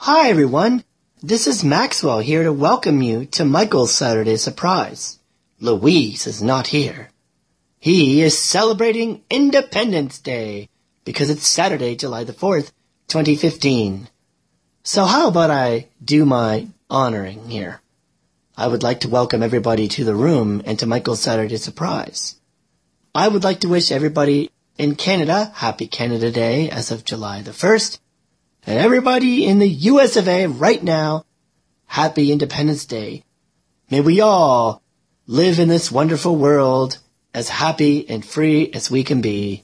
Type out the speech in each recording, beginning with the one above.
Hi everyone, this is Maxwell here to welcome you to Michael's Saturday Surprise. Louise is not here. He is celebrating Independence Day because it's Saturday, July the 4th, 2015. So how about I do my honoring here? I would like to welcome everybody to the room and to Michael's Saturday Surprise. I would like to wish everybody in Canada Happy Canada Day as of July the 1st. And everybody in the US of A right now, Happy Independence Day. May we all live in this wonderful world as happy and free as we can be.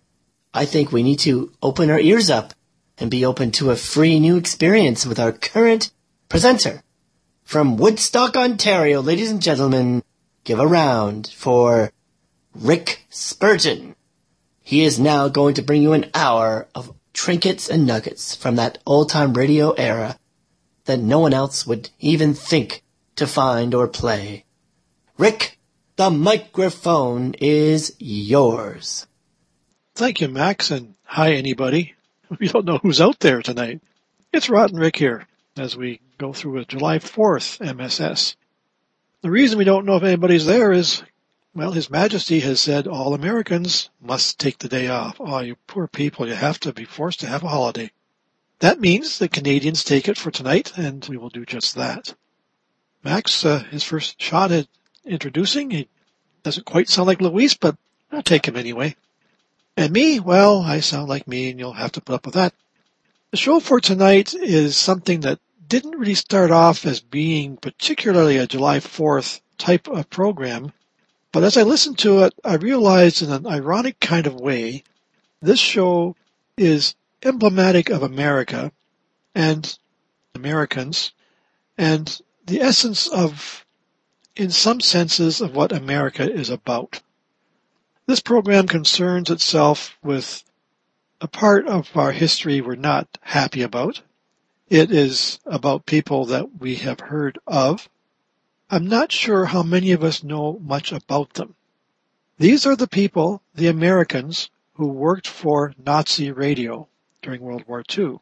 I think we need to open our ears up and be open to a free new experience with our current presenter. From Woodstock, Ontario, ladies and gentlemen, give a round for Rick Spurgeon. He is now going to bring you an hour of trinkets and nuggets from that old-time radio era that no one else would even think to find or play. Rick, the microphone is yours. Thank you, Max, and hi, anybody. We don't know who's out there tonight. It's Rotten Rick here as we go through a July 4th MSS. The reason we don't know if anybody's there is, well, His Majesty has said all Americans must take the day off. Oh, you poor people, you have to be forced to have a holiday. That means the Canadians take it for tonight, and we will do just that. Max, his first shot at introducing, he doesn't quite sound like Luis, but I'll take him anyway. And me, well, I sound like me, and you'll have to put up with that. The show for tonight is something that didn't really start off as being particularly a July 4th type of program. But as I listened to it, I realized in an ironic kind of way, this show is emblematic of America and Americans and the essence of, in some senses, of what America is about. This program concerns itself with a part of our history we're not happy about. It is about people that we have heard of. I'm not sure how many of us know much about them. These are the people, the Americans, who worked for Nazi radio during World War II.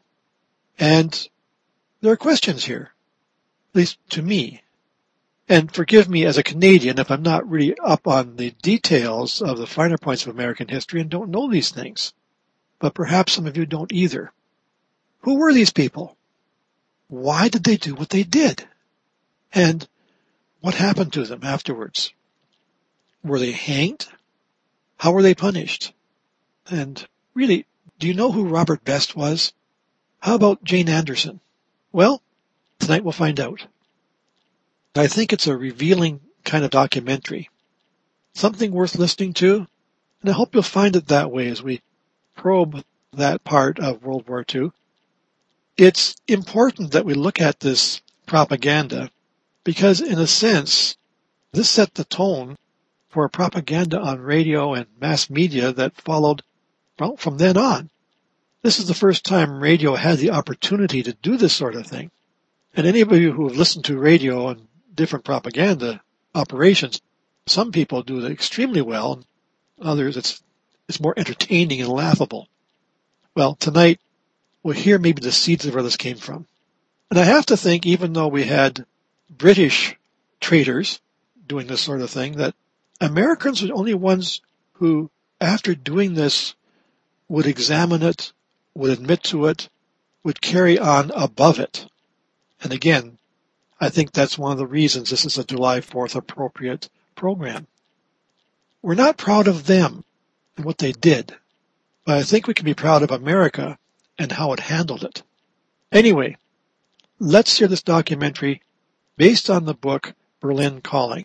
And there are questions here, at least to me. And forgive me as a Canadian if I'm not really up on the details of the finer points of American history and don't know these things. But perhaps some of you don't either. Who were these people? Why did they do what they did? And what happened to them afterwards? Were they hanged? How were they punished? And really, do you know who Robert Best was? How about Jane Anderson? Well, tonight we'll find out. I think it's a revealing kind of documentary. Something worth listening to, and I hope you'll find it that way as we probe that part of World War II. It's important that we look at this propaganda because, in a sense, this set the tone for propaganda on radio and mass media that followed, well, from then on. This is the first time radio had the opportunity to do this sort of thing. And any of you who have listened to radio and different propaganda operations, some people do it extremely well, and others it's more entertaining and laughable. Well, tonight we'll hear maybe the seeds of where this came from. And I have to think, even though we had British traitors doing this sort of thing, that Americans are the only ones who, after doing this, would examine it, would admit to it, would carry on above it. And again, I think that's one of the reasons this is a July 4th appropriate program. We're not proud of them and what they did, but I think we can be proud of America and how it handled it. Anyway, let's hear this documentary based on the book Berlin Calling.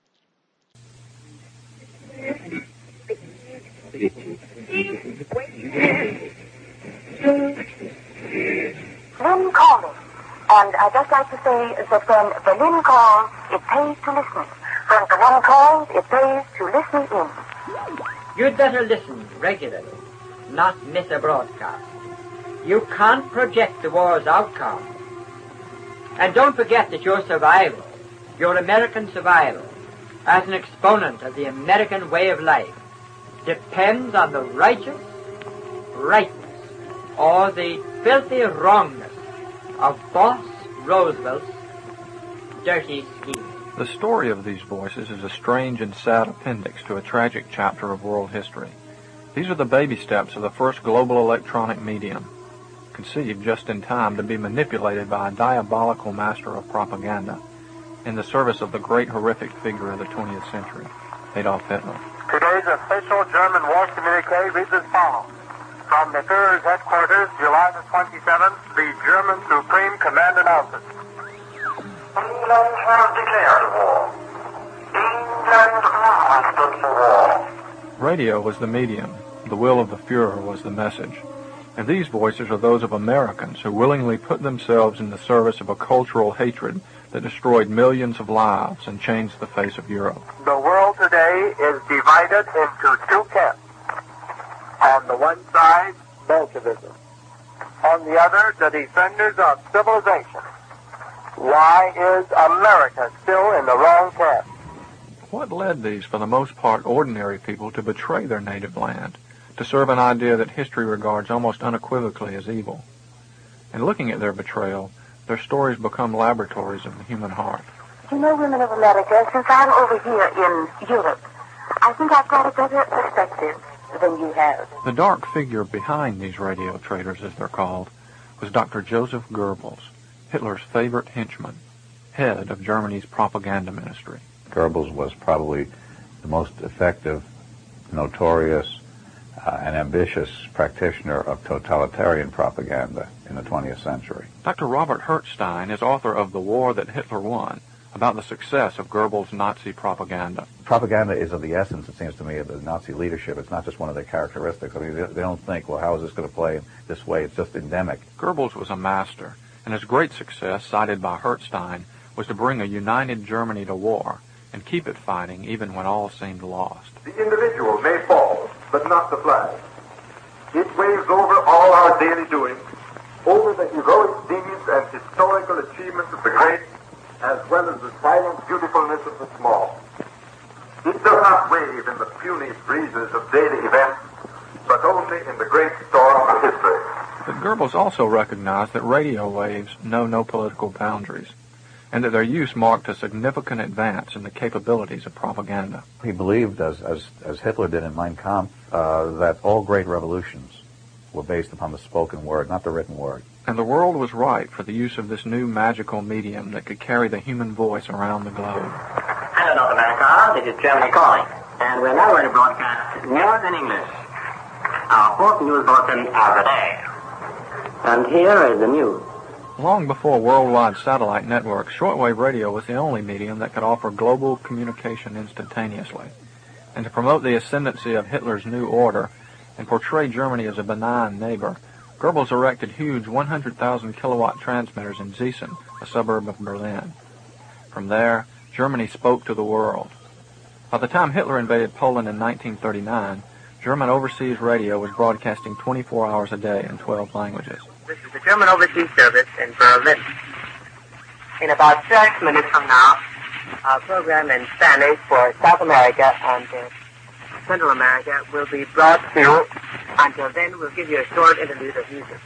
Berlin Calling. And I'd just like to say that when Berlin calls, it pays to listen. When Berlin calls, it pays to listen in. You'd better listen regularly, not miss a broadcast. You can't project the war's outcome. And don't forget that your survival, your American survival, as an exponent of the American way of life, depends on the righteous rightness or the filthy wrongness of Boss Roosevelt's dirty scheme. The story of these voices is a strange and sad appendix to a tragic chapter of world history. These are the baby steps of the first global electronic medium, conceived just in time to be manipulated by a diabolical master of propaganda in the service of the great horrific figure of the 20th century, Adolf Hitler. Today's official German war communique reads as follows. From the Führer's headquarters, July the 27th, the German Supreme Command announces. England has declared war. England has stood for war. Radio was the medium. The will of the Führer was the message. And these voices are those of Americans who willingly put themselves in the service of a cultural hatred that destroyed millions of lives and changed the face of Europe. The world today is divided into two camps. On the one side, Bolshevism. On the other, the defenders of civilization. Why is America still in the wrong camp? What led these, for the most part, ordinary people to betray their native land, to serve an idea that history regards almost unequivocally as evil? In looking at their betrayal, their stories become laboratories of the human heart. You know, women of America, since I'm over here in Europe, I think I've got a better perspective than you have. The dark figure behind these radio traitors, as they're called, was Dr. Joseph Goebbels, Hitler's favorite henchman, head of Germany's propaganda ministry. Goebbels was probably the most effective, notorious, and ambitious practitioner of totalitarian propaganda in the 20th century. Dr. Robert Hertzstein is author of The War That Hitler Won, about the success of Goebbels' Nazi propaganda. Propaganda is of the essence, it seems to me, of the Nazi leadership. It's not just one of their characteristics. I mean, they don't think, well, how is this going to play this way? It's just endemic. Goebbels was a master, and his great success, cited by Hertzstein, was to bring a united Germany to war and keep it fighting even when all seemed lost. The individual may fall, but not the flag. It waves over all our daily doings, over the heroic deeds and historical achievements of the great, as well as the silent beautifulness of the small. It does not wave in the puny breezes of daily events, but only in the great storm of history. But Goebbels also recognized that radio waves know no political boundaries, and that their use marked a significant advance in the capabilities of propaganda. He believed, as Hitler did in Mein Kampf, that all great revolutions were based upon the spoken word, not the written word. And the world was ripe for the use of this new magical medium that could carry the human voice around the globe. Hello, North America. This is Germany calling. And we're now going to broadcast news in English, our fourth news bulletin of the day. And here is the news. Long before worldwide satellite networks, shortwave radio was the only medium that could offer global communication instantaneously. And to promote the ascendancy of Hitler's new order and portray Germany as a benign neighbor, Goebbels erected huge 100,000 kilowatt transmitters in Gießen, a suburb of Berlin. From there, Germany spoke to the world. By the time Hitler invaded Poland in 1939, German overseas radio was broadcasting 24 hours a day in 12 languages. This is the German Overseas Service in Berlin. In about 6 minutes from now, our program in Spanish for South America and Central America will be brought to you. Until then, we'll give you a short interlude of music.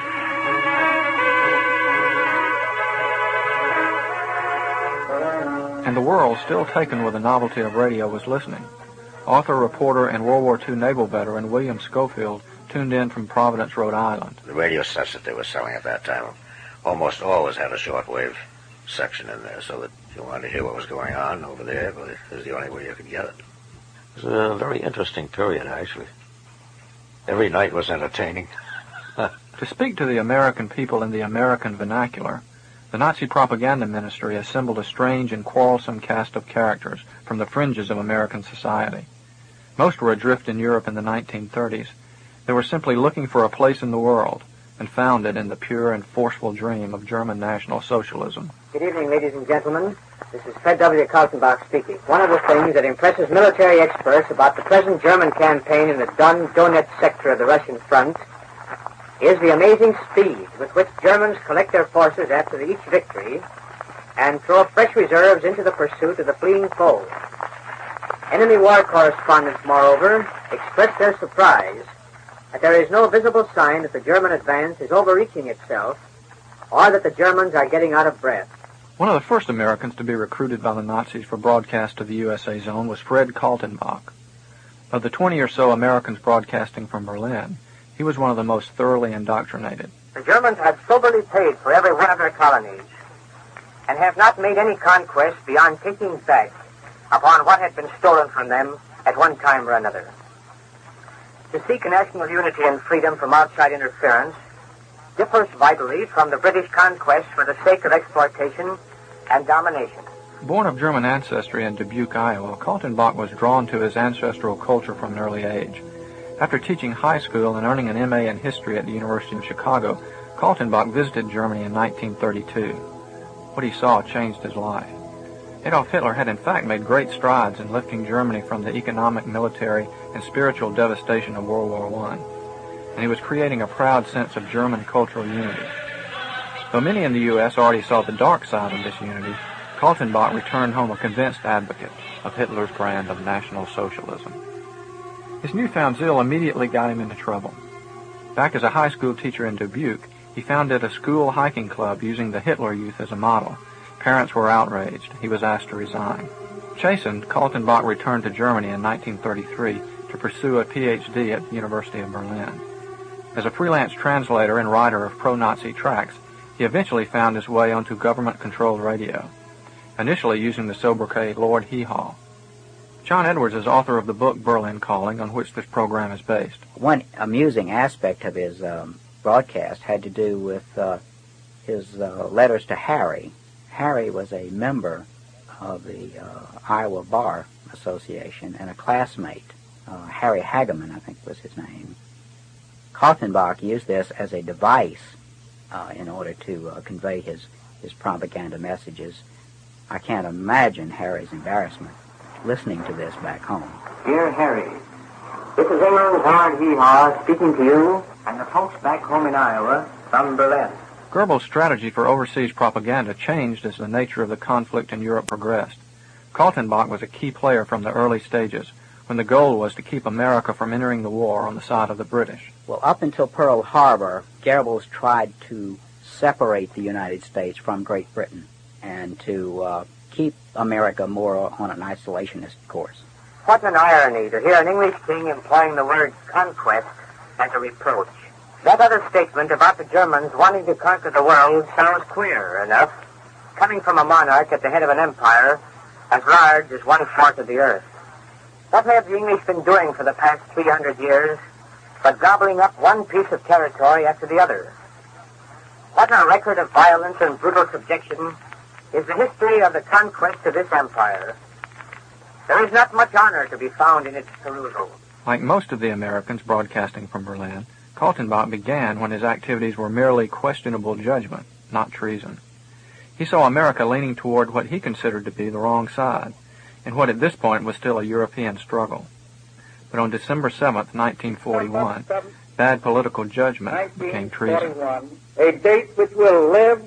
And the world, still taken with the novelty of radio, was listening. Author, reporter, and World War II naval veteran William Schofield tuned in from Providence, Rhode Island. The radio sets that they were selling at that time almost always had a shortwave section in there, so that if you wanted to hear what was going on over there, well, it was the only way you could get it. It was a very interesting period, actually. Every night was entertaining. To speak to the American people in the American vernacular, the Nazi propaganda ministry assembled a strange and quarrelsome cast of characters from the fringes of American society. Most were adrift in Europe in the 1930s. They were simply looking for a place in the world, and found it in the pure and forceful dream of German National Socialism. Good evening, ladies and gentlemen. This is Fred W. Kaltenbach speaking. One of the things that impresses military experts about the present German campaign in the Don-Donetsk sector of the Russian front is the amazing speed with which Germans collect their forces after each victory and throw fresh reserves into the pursuit of the fleeing foe. Enemy war correspondents, moreover, express their surprise that there is no visible sign that the German advance is overreaching itself or that the Germans are getting out of breath. One of the first Americans to be recruited by the Nazis for broadcast to the USA zone was Fred Kaltenbach. Of the 20 or so Americans broadcasting from Berlin, he was one of the most thoroughly indoctrinated. The Germans have soberly paid for every one of their colonies, and have not made any conquest beyond taking back upon what had been stolen from them at one time or another. To seek national unity and freedom from outside interference differs vitally from the British conquest for the sake of exploitation and domination. Born of German ancestry in Dubuque, Iowa, Kaltenbach was drawn to his ancestral culture from an early age. After teaching high school and earning an M.A. in history at the University of Chicago, Kaltenbach visited Germany in 1932. What he saw changed his life. Adolf Hitler had in fact made great strides in lifting Germany from the economic, military, and spiritual devastation of World War I, and he was creating a proud sense of German cultural unity. Though many in the U.S. already saw the dark side of this unity, Kaltenbach returned home a convinced advocate of Hitler's brand of National Socialism. His newfound zeal immediately got him into trouble. Back as a high school teacher in Dubuque, he founded a school hiking club using the Hitler Youth as a model. Parents were outraged. He was asked to resign. Chastened, Kaltenbach returned to Germany in 1933 to pursue a Ph.D. at the University of Berlin. As a freelance translator and writer of pro-Nazi tracts, he eventually found his way onto government-controlled radio, initially using the sobriquet Lord Hee Haw. John Edwards is author of the book Berlin Calling, on which this program is based. One amusing aspect of his broadcast had to do with his letters to Harry. Harry was a member of the Iowa Bar Association and a classmate. Harry Hageman, I think was his name. Kaltenbach used this as a device in order to convey his propaganda messages. I can't imagine Harry's embarrassment listening to this back home. Dear Harry, this is England's Lord Hee Haw speaking to you and the folks back home in Iowa from Berlin. Goebbels' strategy for overseas propaganda changed as the nature of the conflict in Europe progressed. Kaltenbach was a key player from the early stages, when the goal was to keep America from entering the war on the side of the British. Well, up until Pearl Harbor, Goebbels tried to separate the United States from Great Britain and to keep America more on an isolationist course. What an irony to hear an English king employing the word conquest as a reproach. That other statement about the Germans wanting to conquer the world sounds queer enough, coming from a monarch at the head of an empire as large as 1/4 of the earth. What have the English been doing for the past 300 years but gobbling up one piece of territory after the other? What a record of violence and brutal subjection is the history of the conquest of this empire. There is not much honor to be found in its perusal. Like most of the Americans broadcasting from Berlin, Kaltenbach began when his activities were merely questionable judgment, not treason. He saw America leaning toward what he considered to be the wrong side, in what at this point was still a European struggle. But on December 7th, 1941, bad political judgment became treason. A date which will live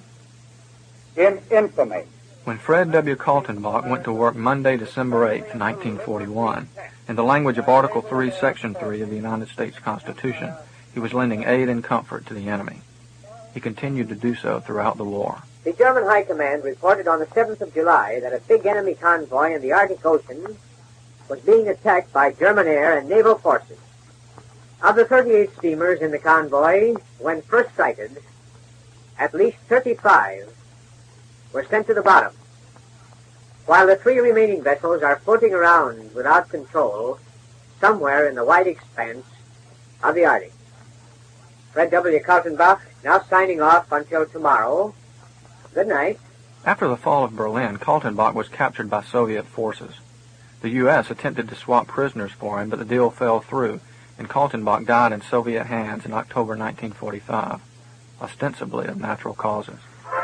in infamy. When Fred W. Kaltenbach went to work Monday, December 8th, 1941, in the language of Article 3, Section 3 of the United States Constitution, he was lending aid and comfort to the enemy. He continued to do so throughout the war. The German High Command reported on the 7th of July that a big enemy convoy in the Arctic Ocean was being attacked by German air and naval forces. Of the 38 steamers in the convoy, when first sighted, at least 35 were sent to the bottom, while the 3 remaining vessels are floating around without control somewhere in the wide expanse of the Arctic. Fred W. Kaltenbach now signing off until tomorrow. Good night. After the fall of Berlin, Kaltenbach was captured by Soviet forces. The U.S. attempted to swap prisoners for him, but the deal fell through, and Kaltenbach died in Soviet hands in October 1945, ostensibly of natural causes.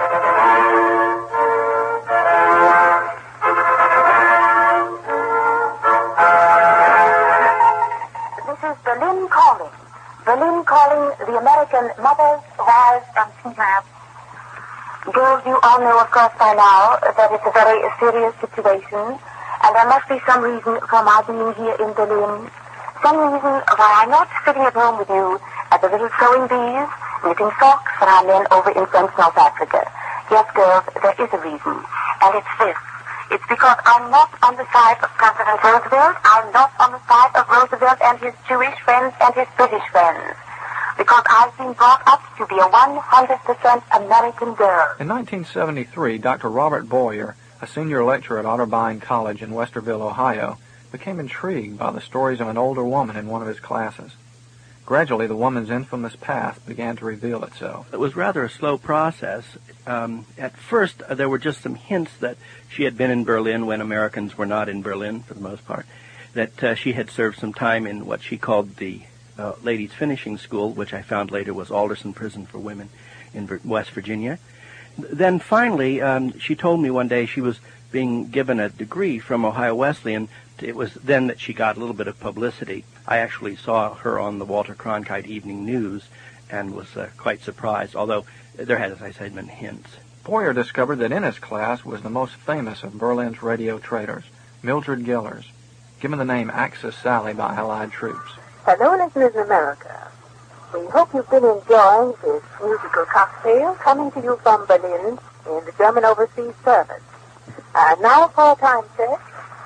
This is Berlin Calling. Berlin Calling, the American mothers, wives, and sweethearts. Girls, you all know, of course, by now that it's a very serious situation, and there must be some reason for my being here in Berlin. Some reason why I'm not sitting at home with you at the little sewing bees, knitting socks for our men over in French North Africa. Yes, girls, there is a reason, and it's this. It's because I'm not on the side of President Roosevelt. I'm not on the side of Roosevelt and his Jewish friends and his British friends. Because I've been brought up to be a 100% American girl. In 1973, Dr. Robert Boyer, a senior lecturer at Otterbein College in Westerville, Ohio, became intrigued by the stories of an older woman in one of his classes. Gradually, the woman's infamous past began to reveal itself. It was rather a slow process. At first, there were just some hints that she had been in Berlin when Americans were not in Berlin, for the most part, that she had served some time in what she called the ladies' finishing school, which I found later was Alderson Prison for Women in West Virginia. Then finally, she told me one day she was being given a degree from Ohio Wesleyan. It was then that she got a little bit of publicity. I actually saw her on the Walter Cronkite Evening News and was quite surprised, although there had, as I said, been hints. Boyer discovered that in his class was the most famous of Berlin's radio traders, Mildred Gillers, given the name Axis Sally by Allied troops. Hello, listeners in America. We hope you've been enjoying this musical cocktail coming to you from Berlin in the German Overseas Service. Now for a time check.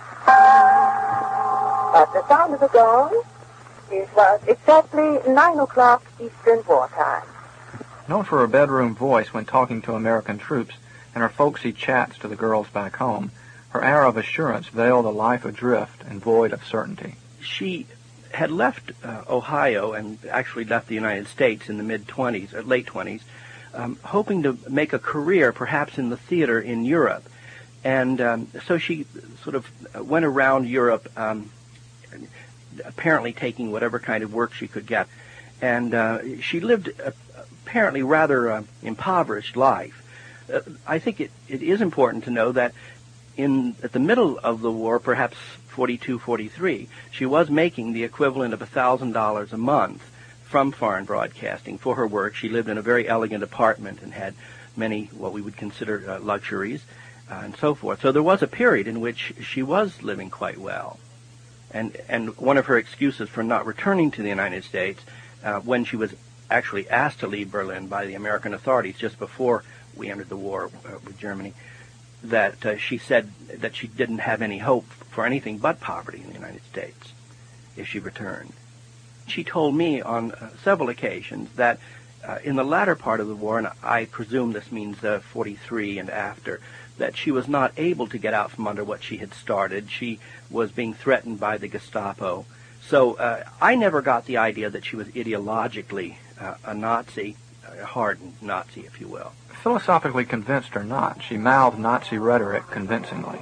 At the sound of the gong, it was exactly 9 o'clock Eastern Wartime. Known for her bedroom voice when talking to American troops and her folksy chats to the girls back home, her air of assurance veiled a life adrift and void of certainty. She had left Ohio and actually left the United States in the mid-20s, or late 20s, hoping to make a career perhaps in the theater in Europe. And so she sort of went around Europe, apparently taking whatever kind of work she could get. And she lived apparently rather impoverished life. I think it is important to know that at the middle of the war, perhaps 42, 43, she was making the equivalent of $1,000 a month from foreign broadcasting for her work. She lived in a very elegant apartment and had many what we would consider luxuries and so forth. So there was a period in which she was living quite well. And one of her excuses for not returning to the United States, when she was actually asked to leave Berlin by the American authorities just before we entered the war with Germany, that she said that she didn't have any hope for anything but poverty in the United States if she returned. She told me on several occasions that in the latter part of the war, and I presume this means 43 and after, that she was not able to get out from under what she had started. She was being threatened by the Gestapo. So I never got the idea that she was ideologically a Nazi, a hardened Nazi, if you will. Philosophically convinced or not, she mouthed Nazi rhetoric convincingly.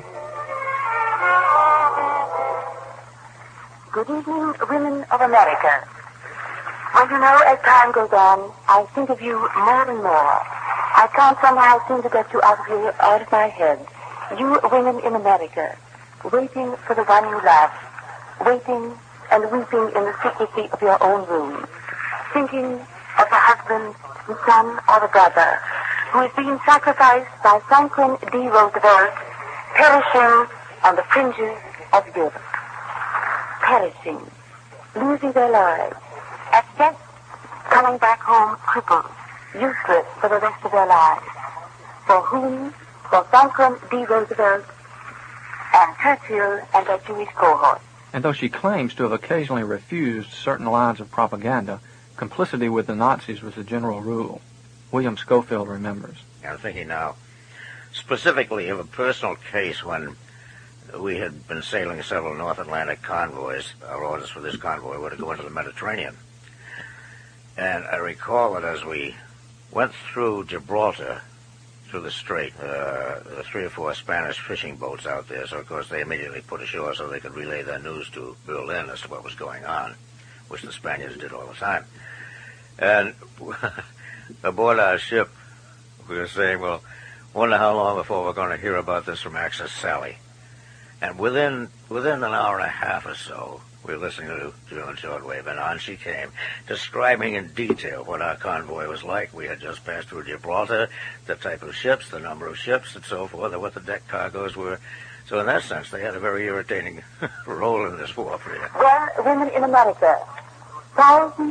Good evening, women of America. Well, you know, as time goes on, I think of you more and more. I can't somehow seem to get you out of my head. You women in America, waiting for the one you love, waiting and weeping in the secrecy of your own room, thinking of the husband, the son, or the brother who is being sacrificed by Franklin D. Roosevelt, perishing on the fringes of Europe. Perishing, losing their lives, at death, coming back home crippled, useless for the rest of their lives. For whom? For Franklin D. Roosevelt and Churchill and their Jewish cohort. And though she claims to have occasionally refused certain lines of propaganda, complicity with the Nazis was the general rule. William Schofield remembers. I'm thinking now specifically of a personal case when we had been sailing several North Atlantic convoys. Our orders for this convoy were to go into the Mediterranean. And I recall that as we went through Gibraltar, through the strait, there were 3 or 4 Spanish fishing boats out there, so of course they immediately put ashore so they could relay their news to Berlin as to what was going on, which the Spaniards did all the time. And aboard our ship, we were saying, well, wonder how long before we're going to hear about this from Axis Sally. And within an hour and a half or so, we were listening to German shortwave, and on she came, describing in detail what our convoy was like. We had just passed through Gibraltar, the type of ships, the number of ships, and so forth, and what the deck cargoes were. So in that sense, they had a very irritating role in this warfare. Well, women in America, thousands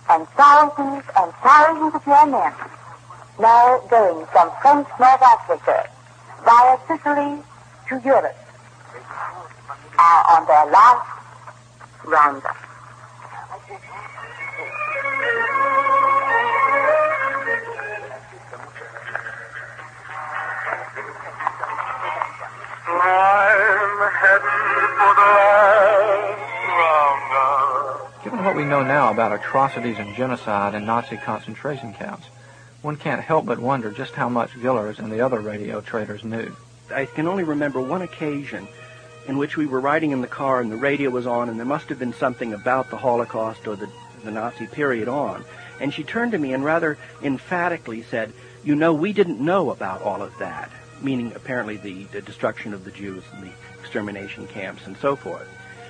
and thousands of your men, now going from French North Africa via Sicily to Europe, are on their last roundup. I'm heading for the last roundup. Given what we know now about atrocities and genocide in Nazi concentration camps, one can't help but wonder just how much Gillers and the other radio traders knew. I can only remember one occasion in which we were riding in the car and the radio was on, and there must have been something about the Holocaust or the Nazi period on. And she turned to me and rather emphatically said, "You know, we didn't know about all of that," meaning apparently the destruction of the Jews and the extermination camps and so forth.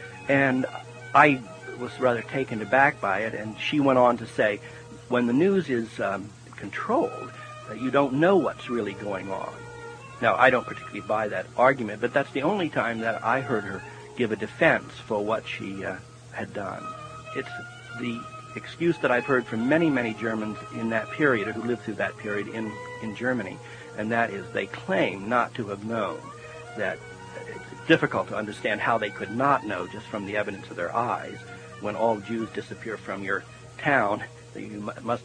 And I was rather taken aback by it, and she went on to say, when the news is controlled, you don't know what's really going on. Now, I don't particularly buy that argument, but that's the only time that I heard her give a defense for what she had done. It's the excuse that I've heard from many, many Germans in that period, or who lived through that period in Germany, and that is they claim not to have known. That it's difficult to understand how they could not know just from the evidence of their eyes. When all Jews disappear from your town, you must,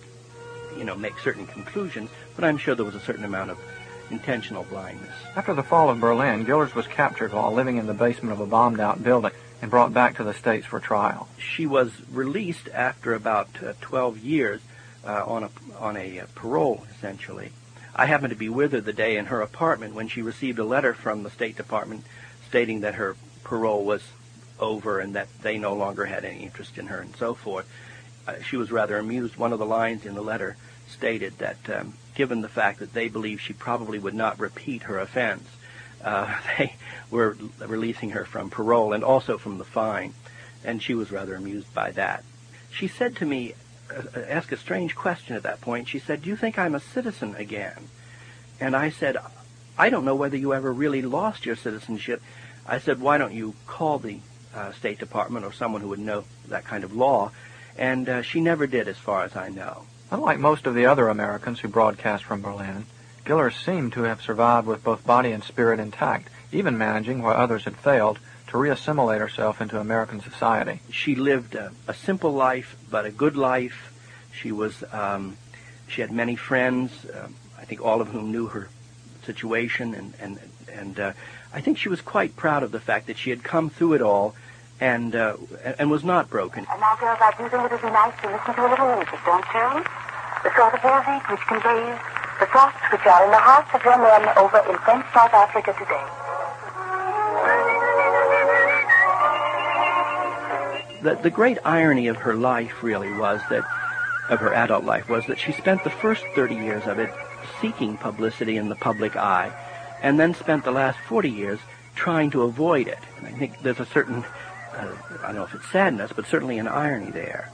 make certain conclusions, but I'm sure there was a certain amount of intentional blindness. After the fall of Berlin, Gillers was captured while living in the basement of a bombed-out building and brought back to the States for trial. She was released after about 12 years on a parole, essentially. I happened to be with her the day in her apartment when she received a letter from the State Department stating that her parole was over and that they no longer had any interest in her and so forth. She was rather amused. One of the lines in the letter stated that given the fact that they believed she probably would not repeat her offense, they were releasing her from parole and also from the fine, and she was rather amused by that. She said to me, asked a strange question at that point. She said, "Do you think I'm a citizen again?" And I said, "I don't know whether you ever really lost your citizenship." I said, "Why don't you call the State Department or someone who would know that kind of law?" And she never did, as far as I know. Unlike most of the other Americans who broadcast from Berlin, Gillers seemed to have survived with both body and spirit intact, even managing, where others had failed, to reassimilate herself into American society. She lived a simple life, but a good life. She was, she had many friends, I think all of whom knew her situation, and I think she was quite proud of the fact that she had come through it all and was not broken. And now, girls, I do think it would be nice to listen to a little music, don't you? The sort of music which conveys the thoughts which are in the hearts of your men over in French South Africa today. The great irony of her life really was that, of her adult life, was that she spent the first 30 years of it seeking publicity in the public eye, and then spent the last 40 years trying to avoid it. And I think there's a certain, I don't know if it's sadness, but certainly an irony there.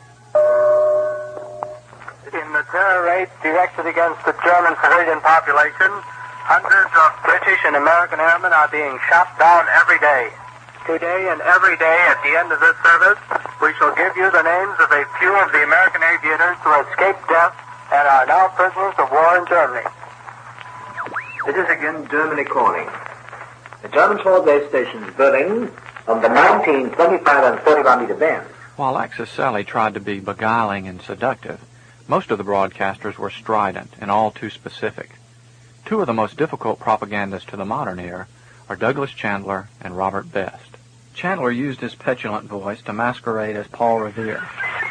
In the terror raids directed against the German civilian population, hundreds of British and American airmen are being shot down every day. Today and every day at the end of this service, we shall give you the names of a few of the American aviators who escaped death and are now prisoners of war in Germany. This is again Germany calling. The German sword base stations Berlin on the 19, 25, and 41-meter bands. While Axis Sally tried to be beguiling and seductive, most of the broadcasters were strident and all too specific. Two of the most difficult propagandists to the modern ear are Douglas Chandler and Robert Best. Chandler used his petulant voice to masquerade as Paul Revere.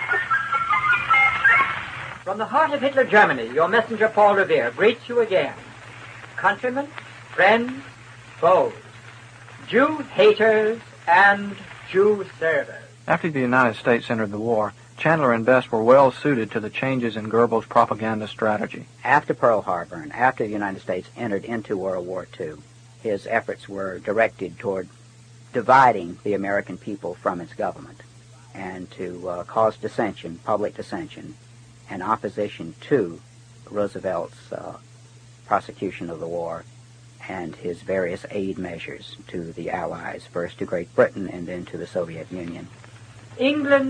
From the heart of Hitler Germany, your messenger Paul Revere greets you again. Countrymen, friends, foes, Jew haters, and Jew servers. After the United States entered the war, Chandler and Best were well suited to the changes in Goebbels' propaganda strategy. After Pearl Harbor and after the United States entered into World War II, his efforts were directed toward dividing the American people from its government and to cause dissension, public dissension, and opposition to Roosevelt's prosecution of the war and his various aid measures to the Allies, first to Great Britain and then to the Soviet Union. England,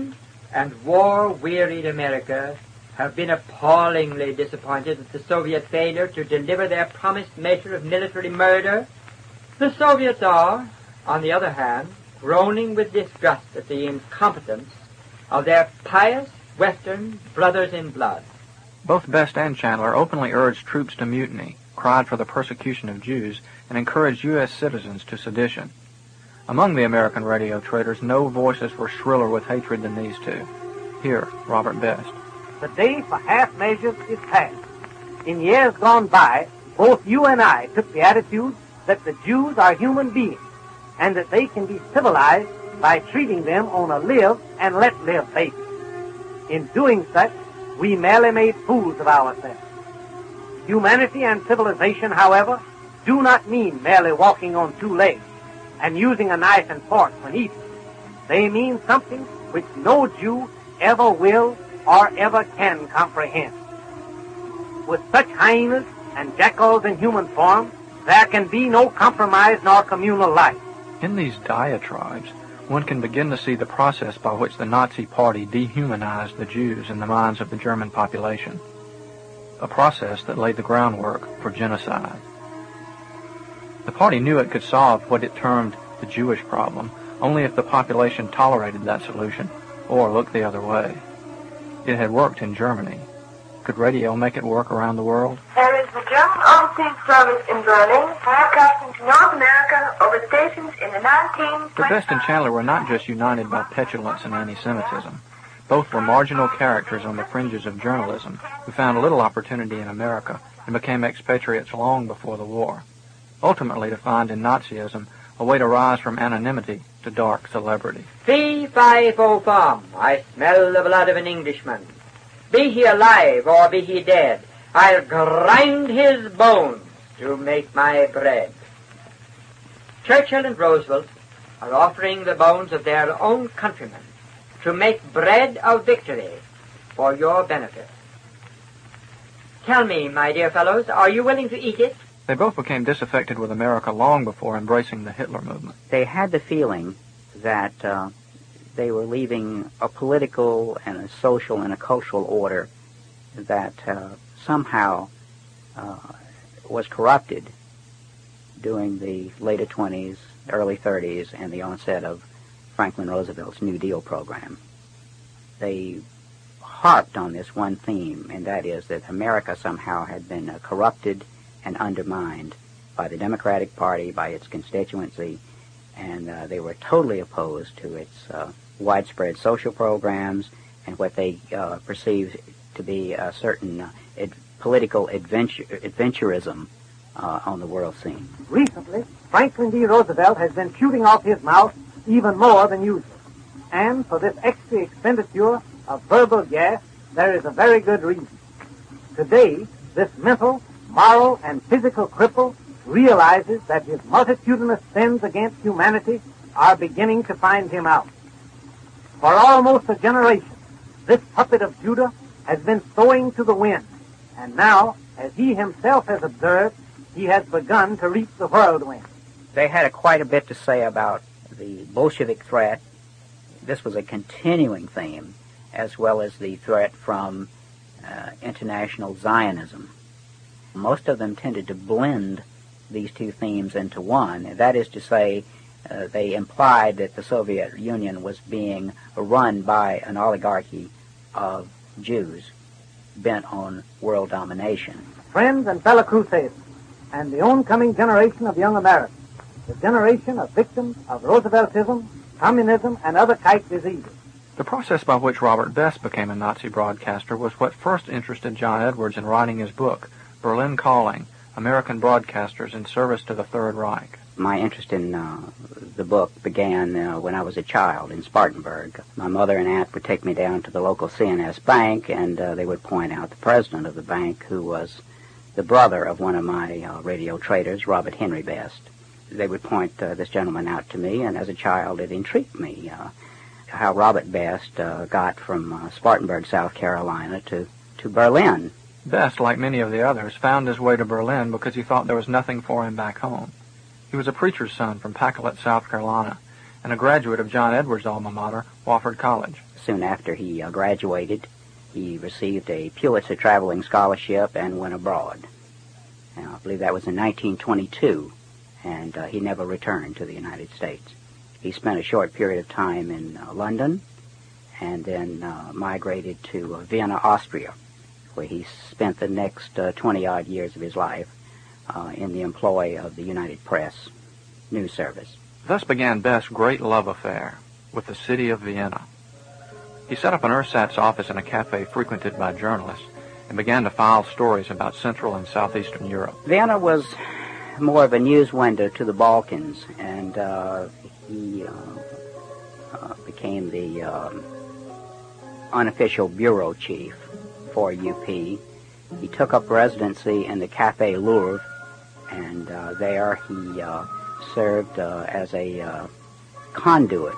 and war-wearied America have been appallingly disappointed at the Soviet failure to deliver their promised measure of military murder, the Soviets are, on the other hand, groaning with disgust at the incompetence of their pious Western brothers in blood. Both Best and Chandler openly urged troops to mutiny, cried for the persecution of Jews, and encouraged U.S. citizens to sedition. Among the American radio traders, no voices were shriller with hatred than these two. Here, Robert Best. The day for half measures is past. In years gone by, both you and I took the attitude that the Jews are human beings and that they can be civilized by treating them on a live and let live basis. In doing such, we merely made fools of ourselves. Humanity and civilization, however, do not mean merely walking on two legs and using a knife and fork when eating. They mean something which no Jew ever will or ever can comprehend. With such hyenas and jackals in human form, there can be no compromise nor communal life. In these diatribes, one can begin to see the process by which the Nazi Party dehumanized the Jews in the minds of the German population, a process that laid the groundwork for genocide. The party knew it could solve what it termed the Jewish problem only if the population tolerated that solution or looked the other way. It had worked in Germany. Could radio make it work around the world? There is the German overseas service in Berlin, broadcasting to North America over stations in the 1920s. But Best and Chandler were not just united by petulance and anti-Semitism. Both were marginal characters on the fringes of journalism who found little opportunity in America and became expatriates long before the war, ultimately to find in Nazism a way to rise from anonymity to dark celebrity. Fee, fi, fo, fum, I smell the blood of an Englishman. Be he alive or be he dead, I'll grind his bones to make my bread. Churchill and Roosevelt are offering the bones of their own countrymen to make bread of victory for your benefit. Tell me, my dear fellows, are you willing to eat it? They both became disaffected with America long before embracing the Hitler movement. They had the feeling that they were leaving a political and a social and a cultural order that somehow was corrupted during the later 20s, early 30s, and the onset of Franklin Roosevelt's New Deal program. They harped on this one theme, and that is that America somehow had been corrupted and undermined by the Democratic Party, by its constituency, and they were totally opposed to its widespread social programs and what they perceived to be a certain political adventurism on the world scene. Recently, Franklin D. Roosevelt has been shooting off his mouth even more than usual. And for this extra expenditure of verbal gas, there is a very good reason. Today, this mental, moral, and physical cripple realizes that his multitudinous sins against humanity are beginning to find him out. For almost a generation, this puppet of Judah has been sowing to the wind, and now, as he himself has observed, he has begun to reap the whirlwind. They had quite a bit to say about the Bolshevik threat. This was a continuing theme, as well as the threat from international Zionism. Most of them tended to blend these two themes into one. That is to say, they implied that the Soviet Union was being run by an oligarchy of Jews bent on world domination. Friends and fellow crusaders, and the oncoming generation of young Americans, the generation of victims of Rooseveltism, communism, and other kite diseases. The process by which Robert Best became a Nazi broadcaster was what first interested John Edwards in writing his book, Berlin Calling, American Broadcasters in Service to the Third Reich. My interest in the book began when I was a child in Spartanburg. My mother and aunt would take me down to the local CNS bank, and they would point out the president of the bank, who was the brother of one of my radio traders, Robert Henry Best. They would point this gentleman out to me, and as a child it intrigued me how Robert Best got from Spartanburg, South Carolina to Berlin. Best, like many of the others, found his way to Berlin because he thought there was nothing for him back home. He was a preacher's son from Pacolet, South Carolina, and a graduate of John Edwards' alma mater, Wofford College. soon after he graduated, he received a Pulitzer Traveling Scholarship and went abroad. Now, I believe that was in 1922, and he never returned to the United States. He spent a short period of time in London, and then migrated to Vienna, Austria, where he spent the next 20-odd years of his life in the employ of the United Press news service. Thus began Best's great love affair with the city of Vienna. He set up an ersatz office in a cafe frequented by journalists and began to file stories about Central and Southeastern Europe. Vienna was more of a news window to the Balkans, and he became the unofficial bureau chief for UP. He took up residency in the Café Louvre, and there he served as a conduit,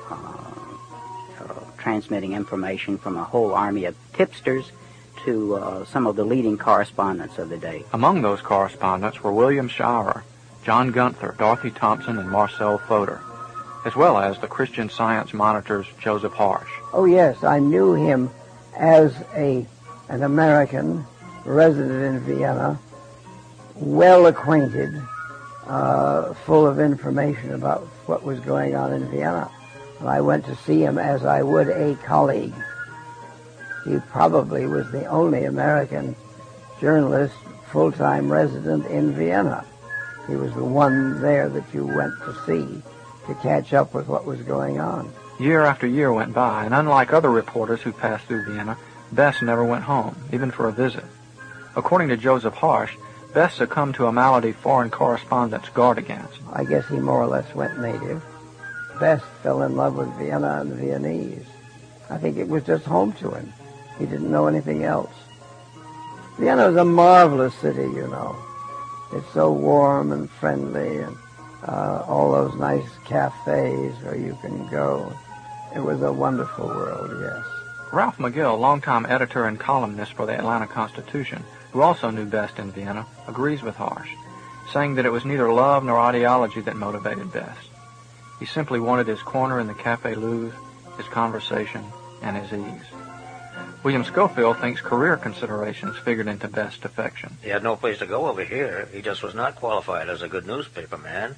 transmitting information from a whole army of tipsters to some of the leading correspondents of the day. Among those correspondents were William Shirer, John Gunther, Dorothy Thompson, and Marcel Foder, as well as the Christian Science monitor's Joseph Harsh. Oh, yes, I knew him as an American resident in Vienna, well acquainted, full of information about what was going on in Vienna. And I went to see him as I would a colleague. He probably was the only American journalist, full-time resident in Vienna. He was the one there that you went to see to catch up with what was going on. Year after year went by, and unlike other reporters who passed through Vienna, Best never went home, even for a visit. According to Joseph Harsh, Best succumbed to a malady foreign correspondents guard against. I guess he more or less went native. Best fell in love with Vienna and the Viennese. I think it was just home to him. He didn't know anything else. Vienna is a marvelous city, you know. It's so warm and friendly, and all those nice cafes where you can go. It was a wonderful world, yes. Ralph McGill, longtime editor and columnist for the Atlanta Constitution, who also knew Best in Vienna, agrees with Harsh, saying that it was neither love nor ideology that motivated Best. He simply wanted his corner in the Café Louvre, his conversation, and his ease. William Schofield thinks career considerations figured into Best's affection. He had no place to go over here. He just was not qualified as a good newspaper man.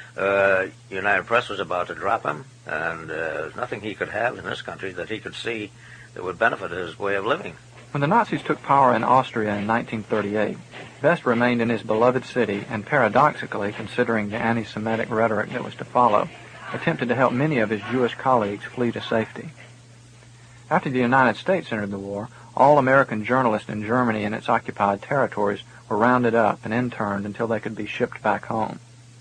United Press was about to drop him, and there's nothing he could have in this country that he could see that would benefit his way of living. When the Nazis took power in Austria in 1938, Best remained in his beloved city and, paradoxically, considering the anti-Semitic rhetoric that was to follow, attempted to help many of his Jewish colleagues flee to safety. After the United States entered the war, all American journalists in Germany and its occupied territories were rounded up and interned until they could be shipped back home.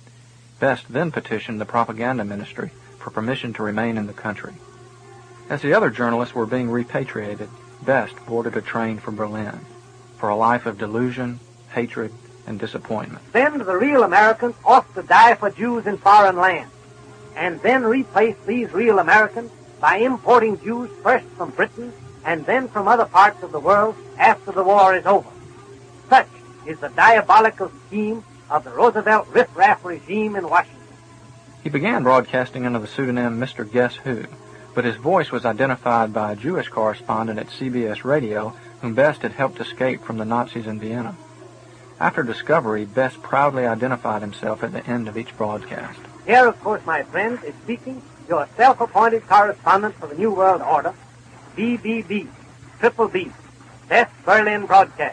Best then petitioned the propaganda ministry for permission to remain in the country. As the other journalists were being repatriated, Best boarded a train for Berlin, for a life of delusion, hatred, and disappointment. Then the real Americans ought to die for Jews in foreign lands, and then replace these real Americans by importing Jews first from Britain and then from other parts of the world after the war is over. Such is the diabolical scheme of the Roosevelt riff-raff regime in Washington. He began broadcasting under the pseudonym Mr. Guess Who, but his voice was identified by a Jewish correspondent at CBS Radio whom Best had helped escape from the Nazis in Vienna. After discovery, Best proudly identified himself at the end of each broadcast. Here, of course, my friend, is speaking your self-appointed correspondent for the New World Order, BBB, Triple B, Best Berlin Broadcast.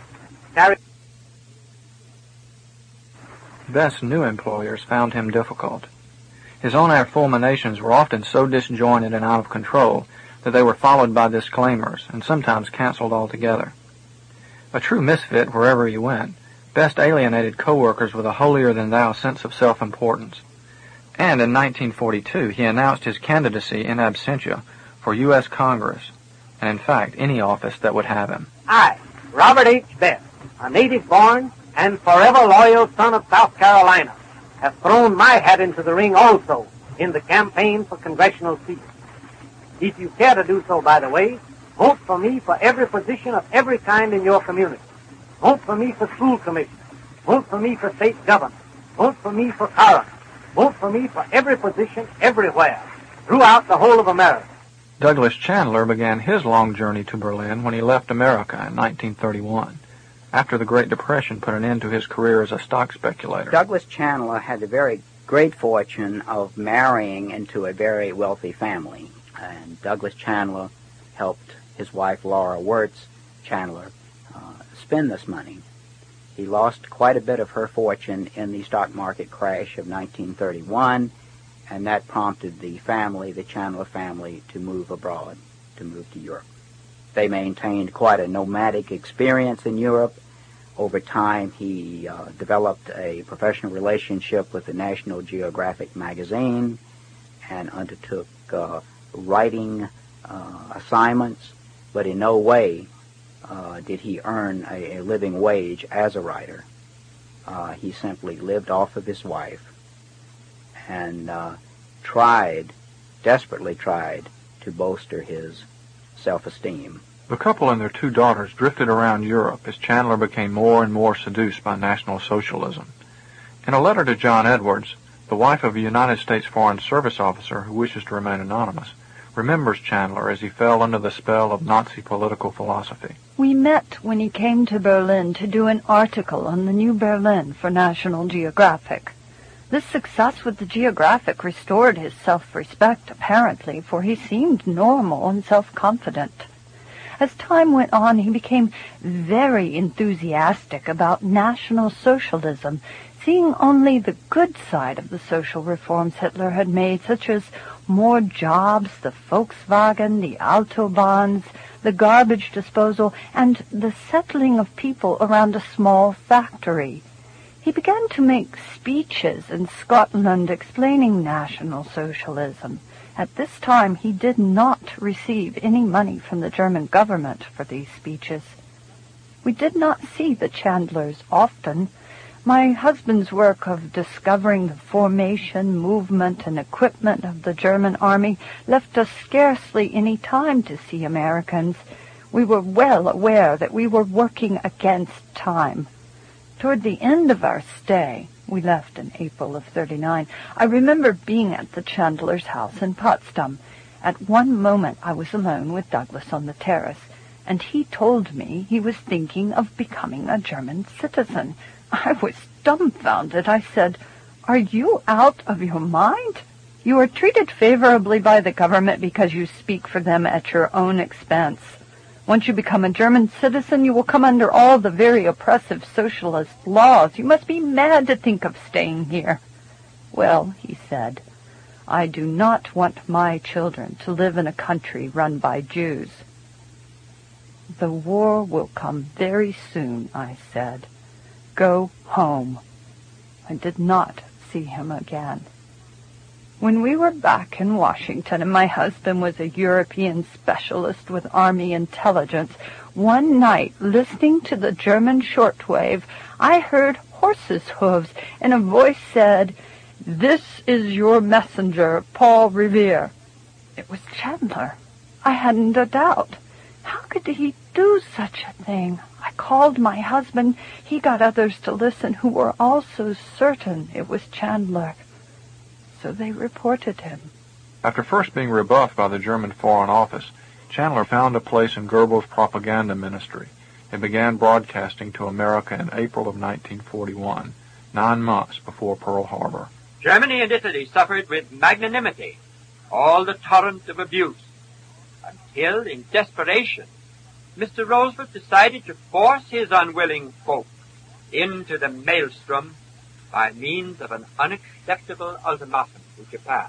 Best's new employers found him difficult. His on-air fulminations were often so disjointed and out of control that they were followed by disclaimers and sometimes canceled altogether. A true misfit wherever he went, Best alienated co-workers with a holier-than-thou sense of self-importance. And in 1942, he announced his candidacy in absentia for U.S. Congress, and in fact, any office that would have him. I, Robert H. Best, a native-born and forever loyal son of South Carolina, have thrown my hat into the ring also in the campaign for congressional seats. If you care to do so, by the way, vote for me for every position of every kind in your community. Vote for me for school commissioner. Vote for me for state governor. Vote for me for coroner. Vote for me for every position everywhere, throughout the whole of America. Douglas Chandler began his long journey to Berlin when he left America in 1931, after the Great Depression put an end to his career as a stock speculator. Douglas Chandler had the very great fortune of marrying into a very wealthy family, and Douglas Chandler helped his wife Laura Wirtz Chandler spend this money. He lost quite a bit of her fortune in the stock market crash of 1931, and that prompted the family, the Chandler family, to move abroad, to move to Europe. They maintained quite a nomadic experience in Europe. Over time, he developed a professional relationship with the National Geographic magazine and undertook writing assignments, but in no way did he earn a living wage as a writer. He simply lived off of his wife and desperately tried to bolster his self-esteem. The couple and their two daughters drifted around Europe as Chandler became more and more seduced by National Socialism. In a letter to John Edwards, the wife of a United States Foreign Service officer who wishes to remain anonymous, remembers Chandler as he fell under the spell of Nazi political philosophy. We met when he came to Berlin to do an article on the New Berlin for National Geographic. This success with the Geographic restored his self-respect, apparently, for he seemed normal and self-confident. As time went on, he became very enthusiastic about National Socialism, seeing only the good side of the social reforms Hitler had made, such as more jobs, the Volkswagen, the Autobahns, the garbage disposal, and the settling of people around a small factory. He began to make speeches in Scotland explaining National Socialism. At this time, he did not receive any money from the German government for these speeches. We did not see the Chandlers often. My husband's work of discovering the formation, movement, and equipment of the German army left us scarcely any time to see Americans. We were well aware that we were working against time. Toward the end of our stay, we left in April of '39, I remember being at the Chandler's house in Potsdam. At one moment I was alone with Douglas on the terrace, and he told me he was thinking of becoming a German citizen. I was dumbfounded. I said, "Are you out of your mind? You are treated favorably by the government because you speak for them at your own expense. Once you become a German citizen, you will come under all the very oppressive socialist laws. You must be mad to think of staying here." "Well," he said, "I do not want my children to live in a country run by Jews." "The war will come very soon," I said. "Go home." I did not see him again. When we were back in Washington and my husband was a European specialist with Army intelligence, one night, listening to the German shortwave, I heard horses' hooves, and a voice said, "This is your messenger, Paul Revere." It was Chandler. I hadn't a doubt. How could he do such a thing? I called my husband. He got others to listen who were also certain it was Chandler. So they reported him. After first being rebuffed by the German Foreign Office, Chandler found a place in Goebbels' propaganda ministry and began broadcasting to America in April of 1941, 9 months before Pearl Harbor. Germany and Italy suffered with magnanimity all the torrent of abuse, until, in desperation, Mr. Roosevelt decided to force his unwilling folk into the maelstrom by means of an unacceptable ultimatum to Japan.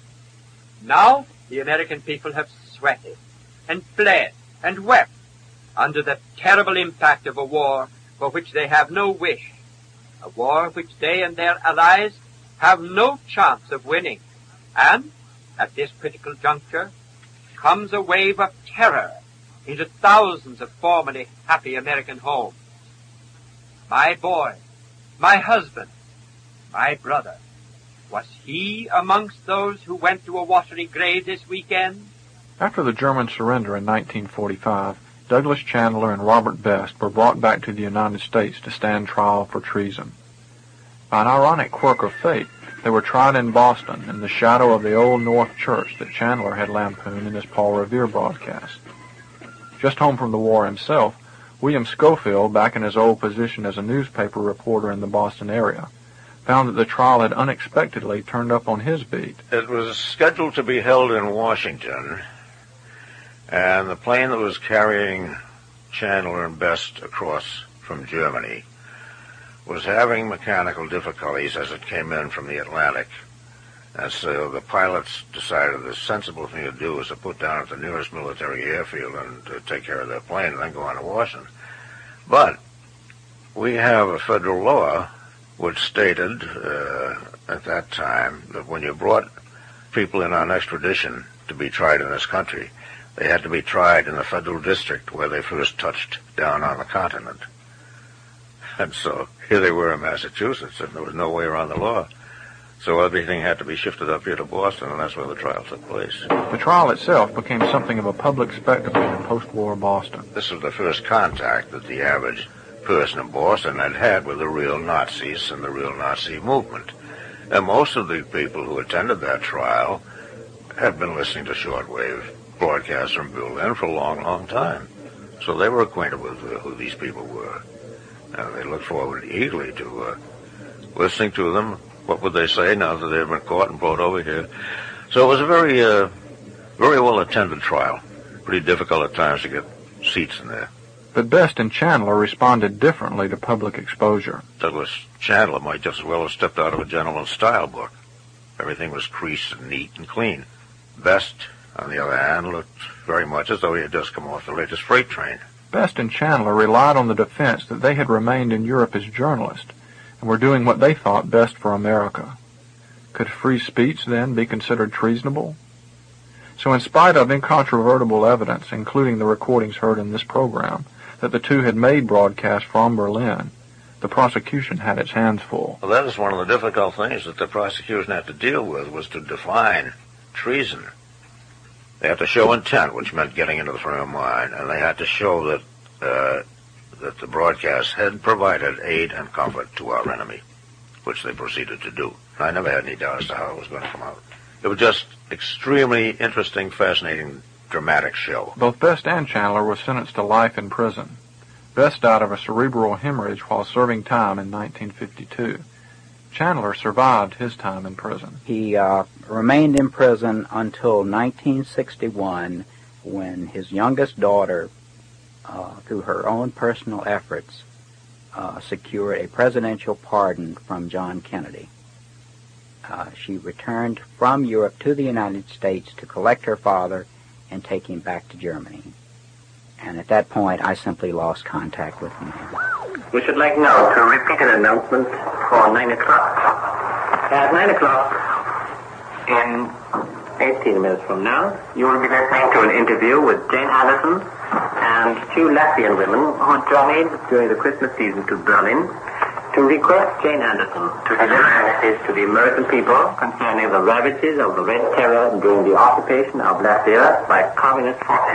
Now the American people have sweated and fled and wept under the terrible impact of a war for which they have no wish, a war which they and their allies have no chance of winning. And at this critical juncture comes a wave of terror into thousands of formerly happy American homes. My boy, my husband, my brother, was he amongst those who went to a watery grave this weekend? After the German surrender in 1945, Douglas Chandler and Robert Best were brought back to the United States to stand trial for treason. By an ironic quirk of fate, They were tried in Boston in the shadow of the Old North Church that Chandler had lampooned in his Paul Revere broadcast. Just home from the war himself, William Schofield, back in his old position as a newspaper reporter in the Boston area, found that the trial had unexpectedly turned up on his beat. It was scheduled to be held in Washington, and the plane that was carrying Chandler and Best across from Germany was having mechanical difficulties as it came in from the Atlantic. And so the pilots decided the sensible thing to do was to put down at the nearest military airfield and to take care of their plane and then go on to Washington. But we have a federal law which stated at that time that when you brought people in on extradition to be tried in this country, they had to be tried in the federal district where they first touched down on the continent. And so here they were in Massachusetts, and there was no way around the law. So everything had to be shifted up here to Boston, and that's where the trial took place. The trial itself became something of a public spectacle in post-war Boston. This was the first contact that the average person in Boston had had with the real Nazis and the real Nazi movement. And most of the people who attended that trial had been listening to shortwave broadcasts from Berlin for a long, long time. So they were acquainted with who these people were. And they looked forward eagerly to listening to them. What would they say now that they had been caught and brought over here? So it was a very, very well-attended trial. Pretty difficult at times to get seats in there. But Best and Chandler responded differently to public exposure. Douglas Chandler might just as well have stepped out of a gentleman's style book. Everything was creased and neat and clean. Best, on the other hand, looked very much as though he had just come off the latest freight train. Best and Chandler relied on the defense that they had remained in Europe as journalists and were doing what they thought best for America. Could free speech, then, be considered treasonable? So in spite of incontrovertible evidence, including the recordings heard in this program, that the two had made broadcasts from Berlin, the prosecution had its hands full. Well, that is one of the difficult things that the prosecution had to deal with, was to define treason. They had to show intent, which meant getting into the frame of mind, and they had to show that that the broadcast had provided aid and comfort to our enemy, which they proceeded to do. I never had any doubt as to how it was going to come out. It was just extremely interesting, fascinating, dramatic show. Both Best and Chandler were sentenced to life in prison. Best died of a cerebral hemorrhage while serving time in 1952. Chandler survived his time in prison. He remained in prison until 1961, when his youngest daughter, through her own personal efforts, secured a presidential pardon from John Kennedy. She returned from Europe to the United States to collect her father and take him back to Germany. And at that point, I simply lost contact with him. We should like now to repeat an announcement for 9 o'clock. At 9 o'clock, in 18 minutes from now, you will be listening to an interview with Jane Anderson and two Latvian women who journeyed during the Christmas season to Berlin to request Jane Anderson to deliver a message to the American people concerning the ravages of the Red Terror during the occupation of Latvia by communist forces.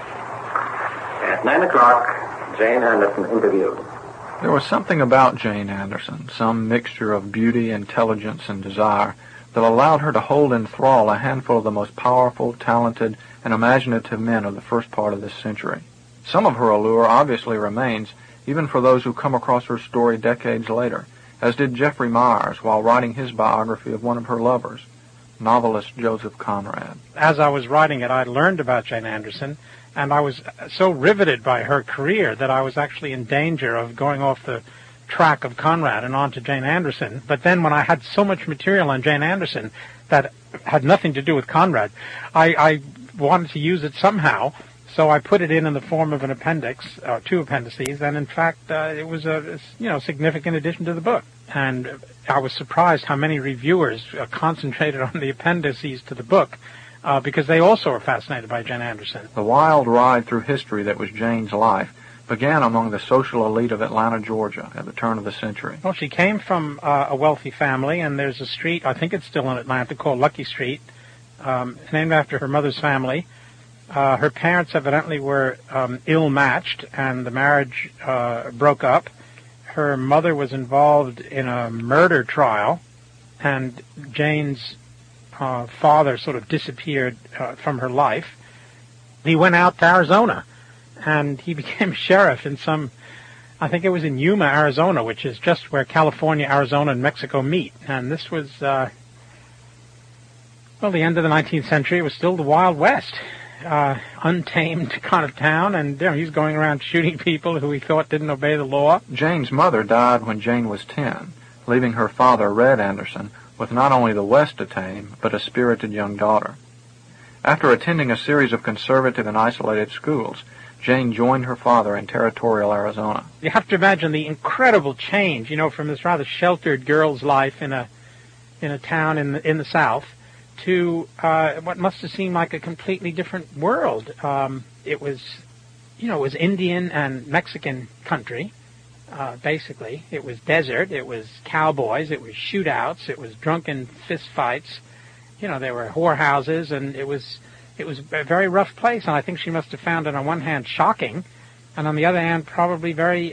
At 9 o'clock, Jane Anderson interviewed. There was something about Jane Anderson, some mixture of beauty, intelligence, and desire, that allowed her to hold in thrall a handful of the most powerful, talented, and imaginative men of the first part of this century. Some of her allure obviously remains, even for those who come across her story decades later, as did Jeffrey Myers while writing his biography of one of her lovers, novelist Joseph Conrad. As I was writing it, I learned about Jane Anderson, and I was so riveted by her career that I was actually in danger of going off the track of Conrad and on to Jane Anderson. But then when I had so much material on Jane Anderson that had nothing to do with Conrad, I wanted to use it somehow, so I put it in the form of an appendix, two appendices, and in fact it was a significant addition to the book. And I was surprised how many reviewers concentrated on the appendices to the book, because they also are fascinated by Jane Anderson. The wild ride through history that was Jane's life began among the social elite of Atlanta, Georgia, at the turn of the century. Well, she came from a wealthy family, and there's a street, I think it's still in Atlanta, called Lucky Street, named after her mother's family. Her parents evidently were ill-matched, and the marriage broke up. Her mother was involved in a murder trial, and Jane's father sort of disappeared from her life, he went out to Arizona, and he became sheriff in I think it was in Yuma, Arizona, which is just where California, Arizona, and Mexico meet. And this was, the end of the 19th century. It was still the Wild West, untamed kind of town, and he's going around shooting people who he thought didn't obey the law. Jane's mother died when Jane was 10, leaving her father, Red Anderson, with not only the West to tame, but a spirited young daughter. After attending a series of conservative and isolated schools, Jane joined her father in territorial Arizona. You have to imagine the incredible change, from this rather sheltered girl's life in a town in the South to what must have seemed like a completely different world. It was Indian and Mexican country, basically. It was desert, it was cowboys, it was shootouts, it was drunken fist fights. There were whorehouses, and it was a very rough place, and I think she must have found it on one hand shocking, and on the other hand probably very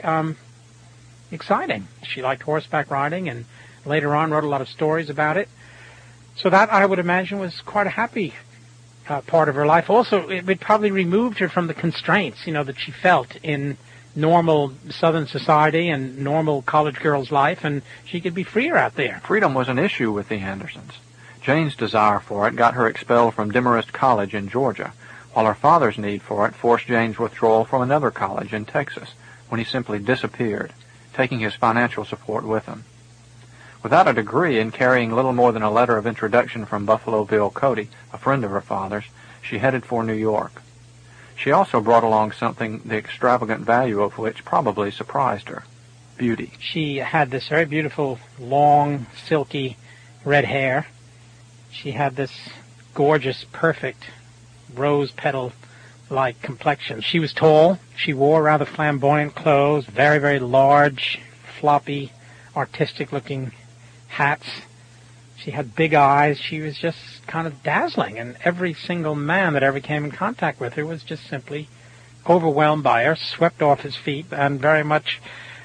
exciting. She liked horseback riding, and later on wrote a lot of stories about it. So that, I would imagine, was quite a happy part of her life. Also, it probably removed her from the constraints, that she felt in normal Southern society and normal college girl's life, and she could be freer out there. Freedom was an issue with the Andersons. Jane's desire for it got her expelled from Demarest College in Georgia, while her father's need for it forced Jane's withdrawal from another college in Texas, when he simply disappeared, taking his financial support with him. Without a degree and carrying little more than a letter of introduction from Buffalo Bill Cody, a friend of her father's, she headed for New York. She also brought along something the extravagant value of which probably surprised her: beauty. She had this very beautiful, long, silky red hair. She had this gorgeous, perfect, rose petal-like complexion. She was tall. She wore rather flamboyant clothes, very, very large, floppy, artistic-looking hats. She had big eyes. She was just kind of dazzling, and every single man that ever came in contact with her was just simply overwhelmed by her, swept off his feet, and very much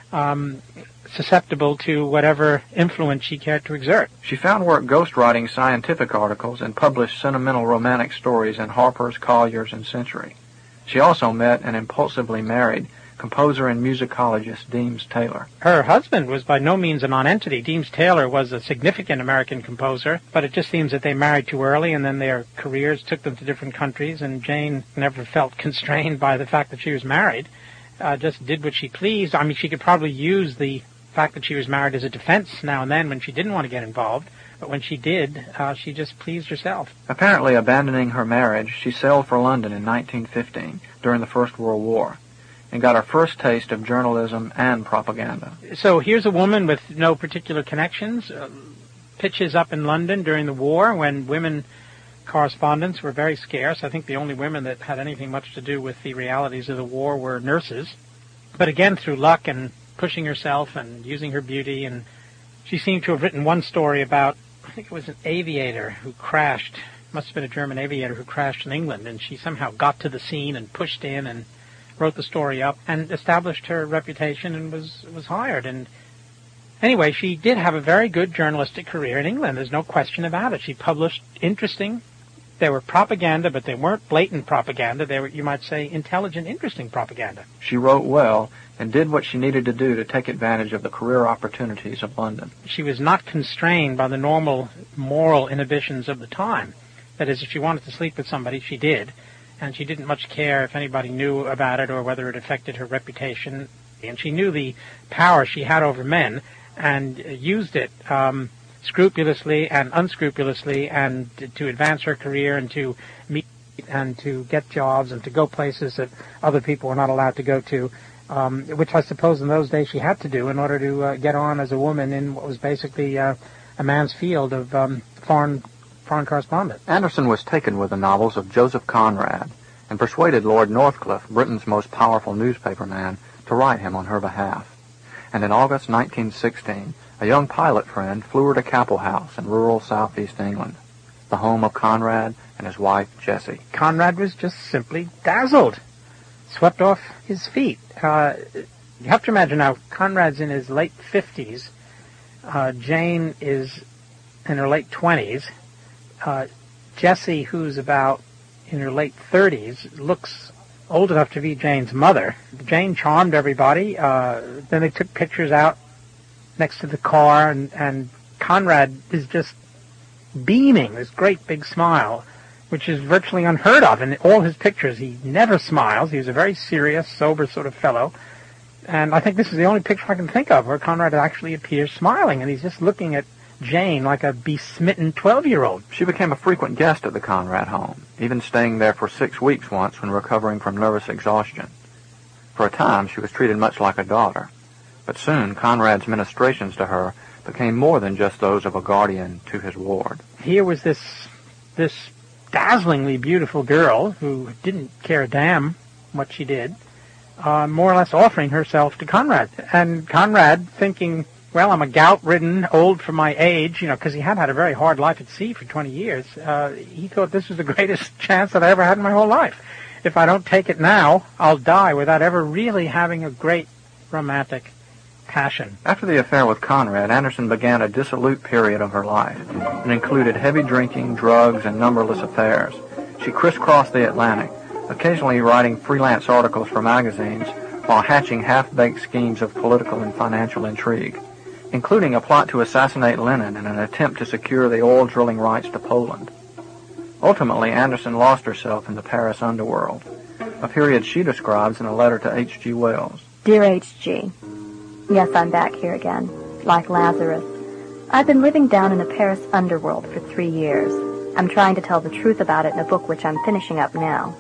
susceptible to whatever influence she cared to exert. She found work ghostwriting scientific articles and published sentimental romantic stories in Harper's, Collier's, and Century. She also met and impulsively married composer and musicologist Deems Taylor. Her husband was by no means a nonentity. Deems Taylor was a significant American composer, but it just seems that they married too early, and then their careers took them to different countries, and Jane never felt constrained by the fact that she was married, just did what she pleased. I mean, she could probably use the fact that she was married as a defense now and then when she didn't want to get involved, but when she did, she just pleased herself. Apparently abandoning her marriage, she sailed for London in 1915 during the First World War, and got her first taste of journalism and propaganda. So here's a woman with no particular connections, pitches up in London during the war when women correspondents were very scarce. I think the only women that had anything much to do with the realities of the war were nurses. But again, through luck and pushing herself and using her beauty, and she seemed to have written one story about, I think it was an aviator who crashed, must have been a German aviator who crashed in England, and she somehow got to the scene and pushed in and wrote the story up and established her reputation and was hired. And anyway, she did have a very good journalistic career in England. There's no question about it. She published interesting, they were propaganda, but they weren't blatant propaganda. They were, you might say, intelligent, interesting propaganda. She wrote well and did what she needed to do to take advantage of the career opportunities of London. She was not constrained by the normal moral inhibitions of the time. That is, if she wanted to sleep with somebody, she did. And she didn't much care if anybody knew about it or whether it affected her reputation. And she knew the power she had over men and used it scrupulously and unscrupulously, and to advance her career and to meet and to get jobs and to go places that other people were not allowed to go to, which I suppose in those days she had to do in order to get on as a woman in what was basically a man's field of foreign correspondent. Anderson was taken with the novels of Joseph Conrad and persuaded Lord Northcliffe, Britain's most powerful newspaperman, to write him on her behalf. And in August 1916, a young pilot friend flew her to Capel House in rural southeast England, the home of Conrad and his wife, Jessie. Conrad was just simply dazzled, swept off his feet. You have to imagine now, Conrad's in his late 50s. Jane is in her late 20s. Jessie, who's about in her late 30s, looks old enough to be Jane's mother. Jane charmed everybody. Then they took pictures out next to the car, and Conrad is just beaming, this great big smile, which is virtually unheard of. In all his pictures, he never smiles. He's a very serious, sober sort of fellow. And I think this is the only picture I can think of where Conrad actually appears smiling, and he's just looking at Jane like a besmitten 12-year-old. She became a frequent guest at the Conrad home, even staying there for 6 weeks once when recovering from nervous exhaustion. For a time, she was treated much like a daughter. But soon, Conrad's ministrations to her became more than just those of a guardian to his ward. Here was this dazzlingly beautiful girl who didn't care a damn what she did, more or less offering herself to Conrad. And Conrad, thinking, well, I'm a gout-ridden, old for my age, because he had a very hard life at sea for 20 years. He thought this was the greatest chance that I ever had in my whole life. If I don't take it now, I'll die without ever really having a great romantic passion. After the affair with Conrad, Anderson began a dissolute period of her life. It included heavy drinking, drugs, and numberless affairs. She crisscrossed the Atlantic, occasionally writing freelance articles for magazines while hatching half-baked schemes of political and financial intrigue, including a plot to assassinate Lenin and an attempt to secure the oil drilling rights to Poland. Ultimately, Anderson lost herself in the Paris underworld, a period she describes in a letter to H.G. Wells. Dear H.G., yes, I'm back here again, like Lazarus. I've been living down in the Paris underworld for 3 years. I'm trying to tell the truth about it in a book which I'm finishing up now.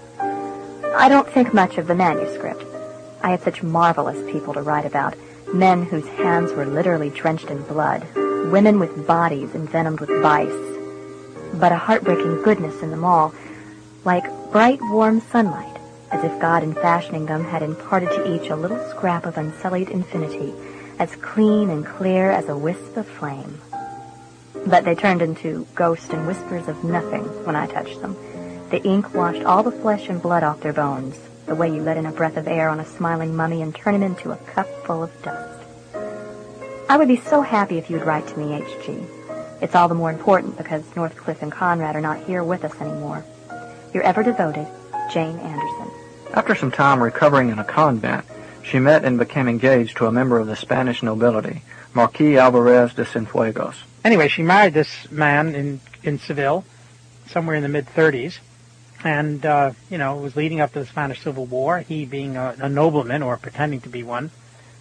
I don't think much of the manuscript. I had such marvelous people to write about, men whose hands were literally drenched in blood, women with bodies envenomed with vice, but a heartbreaking goodness in them all, like bright, warm sunlight, as if God in fashioning them had imparted to each a little scrap of unsullied infinity, as clean and clear as a wisp of flame. But they turned into ghosts and whispers of nothing when I touched them. The ink washed all the flesh and blood off their bones, the way you let in a breath of air on a smiling mummy and turn him into a cup full of dust. I would be so happy if you'd write to me, H.G. It's all the more important because Northcliffe and Conrad are not here with us anymore. Your ever devoted, Jane Anderson. After some time recovering in a convent, she met and became engaged to a member of the Spanish nobility, Marquis Alvarez de Cienfuegos. Anyway, she married this man in Seville, somewhere in the mid-30s, and, was leading up to the Spanish Civil War. He, being a nobleman, or pretending to be one,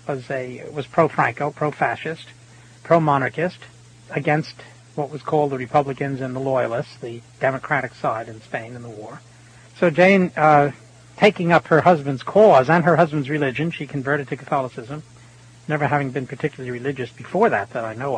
was pro-Franco, pro-fascist, pro-monarchist, against what was called the Republicans and the Loyalists, the Democratic side in Spain in the war. So Jane, taking up her husband's cause and her husband's religion, she converted to Catholicism, never having been particularly religious before that I know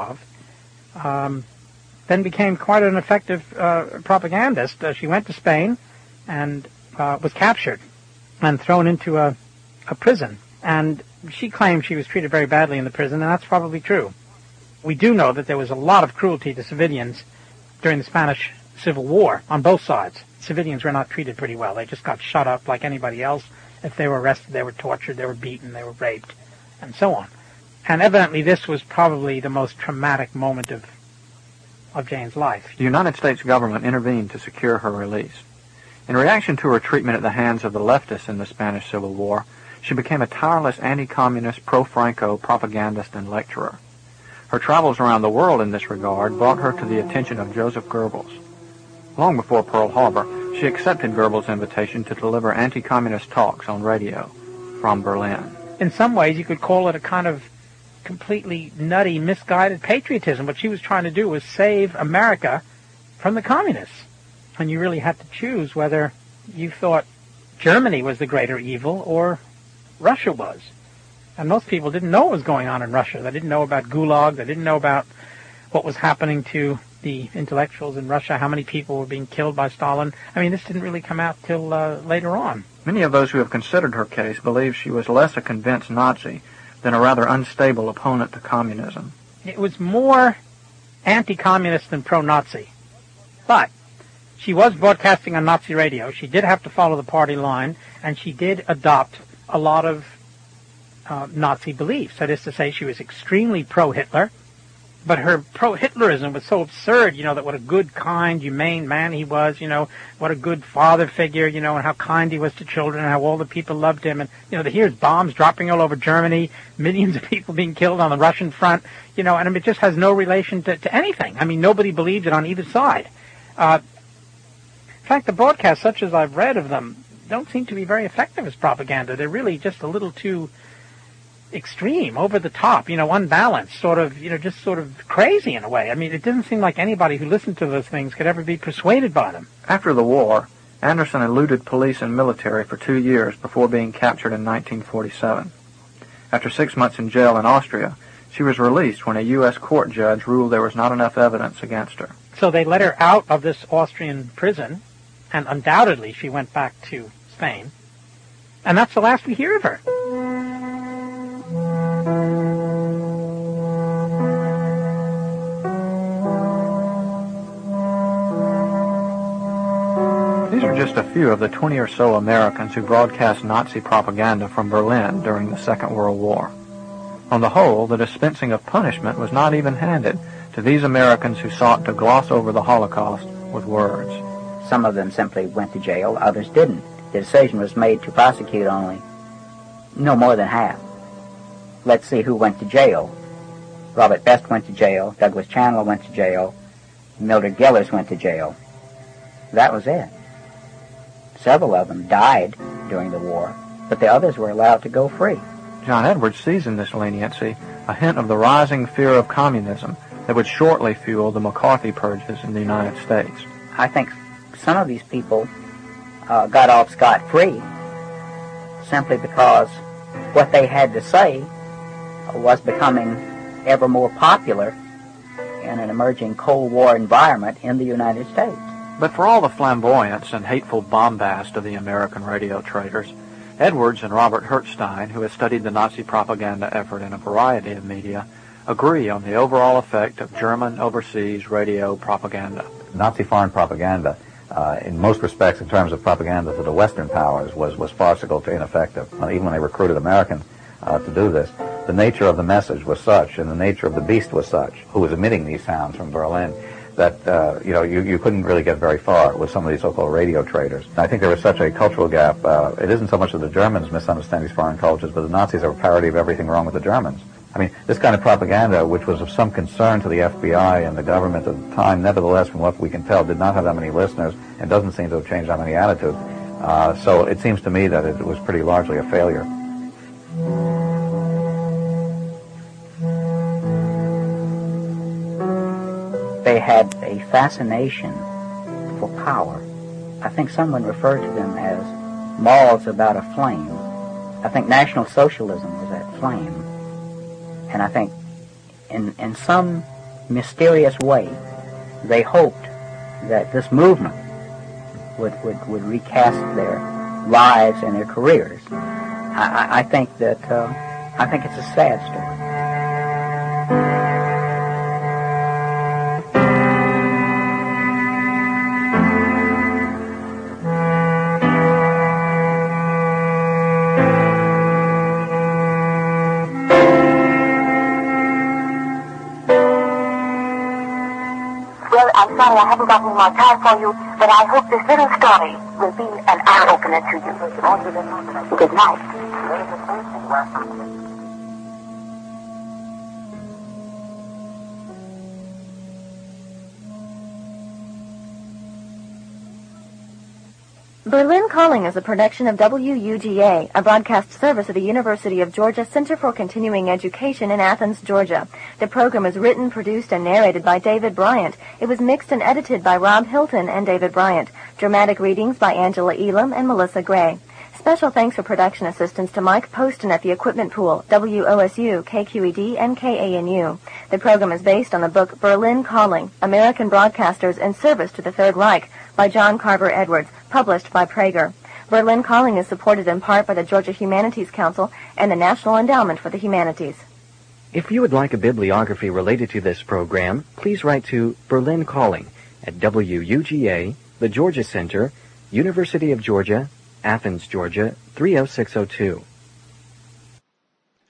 of, then became quite an effective propagandist. She went to Spain and was captured and thrown into a prison. And she claimed she was treated very badly in the prison, and that's probably true. We do know that there was a lot of cruelty to civilians during the Spanish Civil War on both sides. Civilians were not treated pretty well. They just got shut up like anybody else. If they were arrested, they were tortured, they were beaten, they were raped, and so on. And evidently this was probably the most traumatic moment of Jane's life. The United States government intervened to secure her release. In reaction to her treatment at the hands of the leftists in the Spanish Civil War, she became a tireless anti-communist, pro-Franco propagandist and lecturer. Her travels around the world in this regard brought her to the attention of Joseph Goebbels. Long before Pearl Harbor, she accepted Goebbels' invitation to deliver anti-communist talks on radio from Berlin. In some ways, you could call it a kind of completely nutty, misguided patriotism. What she was trying to do was save America from the communists. And you really had to choose whether you thought Germany was the greater evil or Russia was. And most people didn't know what was going on in Russia. They didn't know about Gulag. They didn't know about what was happening to the intellectuals in Russia, how many people were being killed by Stalin. I mean, this didn't really come out till later on. Many of those who have considered her case believe she was less a convinced Nazi than a rather unstable opponent to communism. It was more anti-communist than pro-Nazi. But she was broadcasting on Nazi radio. She did have to follow the party line, and she did adopt a lot of Nazi beliefs. That is to say, she was extremely pro-Hitler, But her pro-Hitlerism was so absurd, that what a good, kind, humane man he was, what a good father figure, and how kind he was to children, and how all the people loved him. And, here's bombs dropping all over Germany, millions of people being killed on the Russian front, and it just has no relation to anything. I mean, nobody believed it on either side. In fact, the broadcasts, such as I've read of them, don't seem to be very effective as propaganda. They're really just a little too extreme, over the top, unbalanced, just sort of crazy in a way. I mean, it doesn't seem like anybody who listened to those things could ever be persuaded by them. After the war, Anderson eluded police and military for 2 years before being captured in 1947. After 6 months in jail in Austria, she was released when a U.S. court judge ruled there was not enough evidence against her. So they let her out of this Austrian prison, and undoubtedly she went back to Spain. And that's the last we hear of her. These are just a few of the 20 or so Americans who broadcast Nazi propaganda from Berlin during the Second World War. On the whole, the dispensing of punishment was not even-handed to these Americans who sought to gloss over the Holocaust with words. Some of them simply went to jail, others didn't. The decision was made to prosecute only no more than half. Let's see who went to jail. Robert Best went to jail, Douglas Chandler went to jail, Mildred Gellers went to jail. That was it. Several of them died during the war, but the others were allowed to go free. John Edwards sees in this leniency a hint of the rising fear of communism that would shortly fuel the McCarthy purges in the United States. I think some of these people got off scot-free simply because what they had to say was becoming ever more popular in an emerging Cold War environment in the United States. But for all the flamboyance and hateful bombast of the American radio traders, Edwards and Robert Hertzstein, who has studied the Nazi propaganda effort in a variety of media, agree on the overall effect of German overseas radio propaganda. Nazi foreign propaganda, in most respects, in terms of propaganda to the Western powers, was farcical to ineffective. Even when they recruited Americans to do this, the nature of the message was such, and the nature of the beast was such, who was emitting these sounds from Berlin, that you couldn't really get very far with some of these so-called radio traders. I think there was such a cultural gap. It isn't so much that the Germans misunderstand these foreign cultures, but the Nazis are a parody of everything wrong with the Germans. I mean, this kind of propaganda, which was of some concern to the FBI and the government at the time, nevertheless, from what we can tell, did not have that many listeners and doesn't seem to have changed that many attitudes. So it seems to me that it was pretty largely a failure. They had a fascination for power. I think someone referred to them as moths about a flame. I think National Socialism was that flame. And I think in some mysterious way, they hoped that this movement would recast their lives and their careers. I think it's a sad story. I'm sorry I haven't got any more time for you, but I hope this little story will be an eye-opener to you. Good night. Berlin Calling is a production of WUGA, a broadcast service of the University of Georgia Center for Continuing Education in Athens, Georgia. The program is written, produced, and narrated by David Bryant. It was mixed and edited by Rob Hilton and David Bryant. Dramatic readings by Angela Elam and Melissa Gray. Special thanks for production assistance to Mike Poston at the Equipment Pool, WOSU, KQED, and KANU. The program is based on the book Berlin Calling, American Broadcasters in Service to the Third Reich by John Carver Edwards, published by Prager. Berlin Calling is supported in part by the Georgia Humanities Council and the National Endowment for the Humanities. If you would like a bibliography related to this program, please write to Berlin Calling at WUGA, the Georgia Center, University of Georgia, Athens, Georgia, 30602.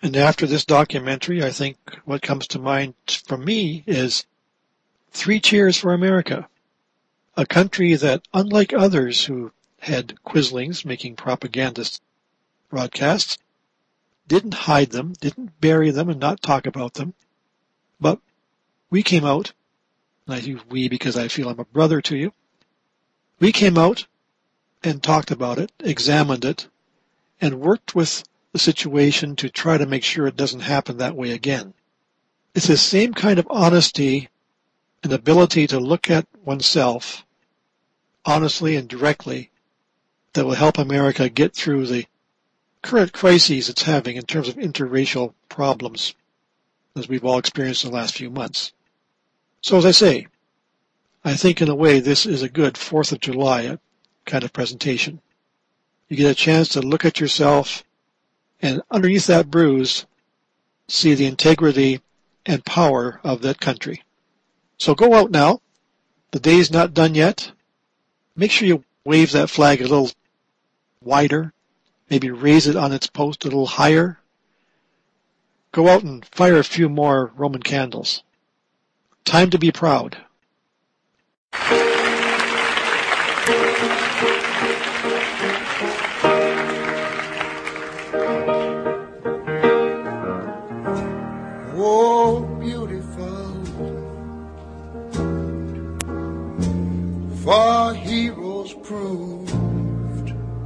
And after this documentary, I think what comes to mind for me is 3 cheers for America, a country that, unlike others who had quislings making propagandist broadcasts, didn't hide them, didn't bury them and not talk about them, but we came out, and I use we because I feel I'm a brother to you, we came out and talked about it, examined it, and worked with the situation to try to make sure it doesn't happen that way again. It's the same kind of honesty and ability to look at oneself honestly and directly that will help America get through the current crises it's having in terms of interracial problems, as we've all experienced in the last few months. So as I say, I think in a way this is a good 4th of July kind of presentation. You get a chance to look at yourself and underneath that bruise, see the integrity and power of that country. So go out now. The day's not done yet. Make sure you wave that flag a little wider. Maybe raise it on its post a little higher. Go out and fire a few more Roman candles. Time to be proud. Oh, beautiful, for heroes proved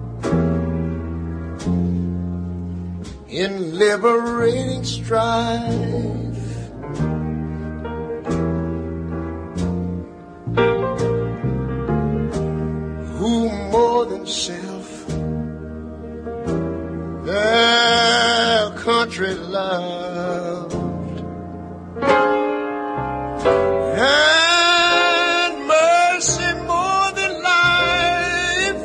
in liberating strife. Who more than self their country loved, and mercy more than life.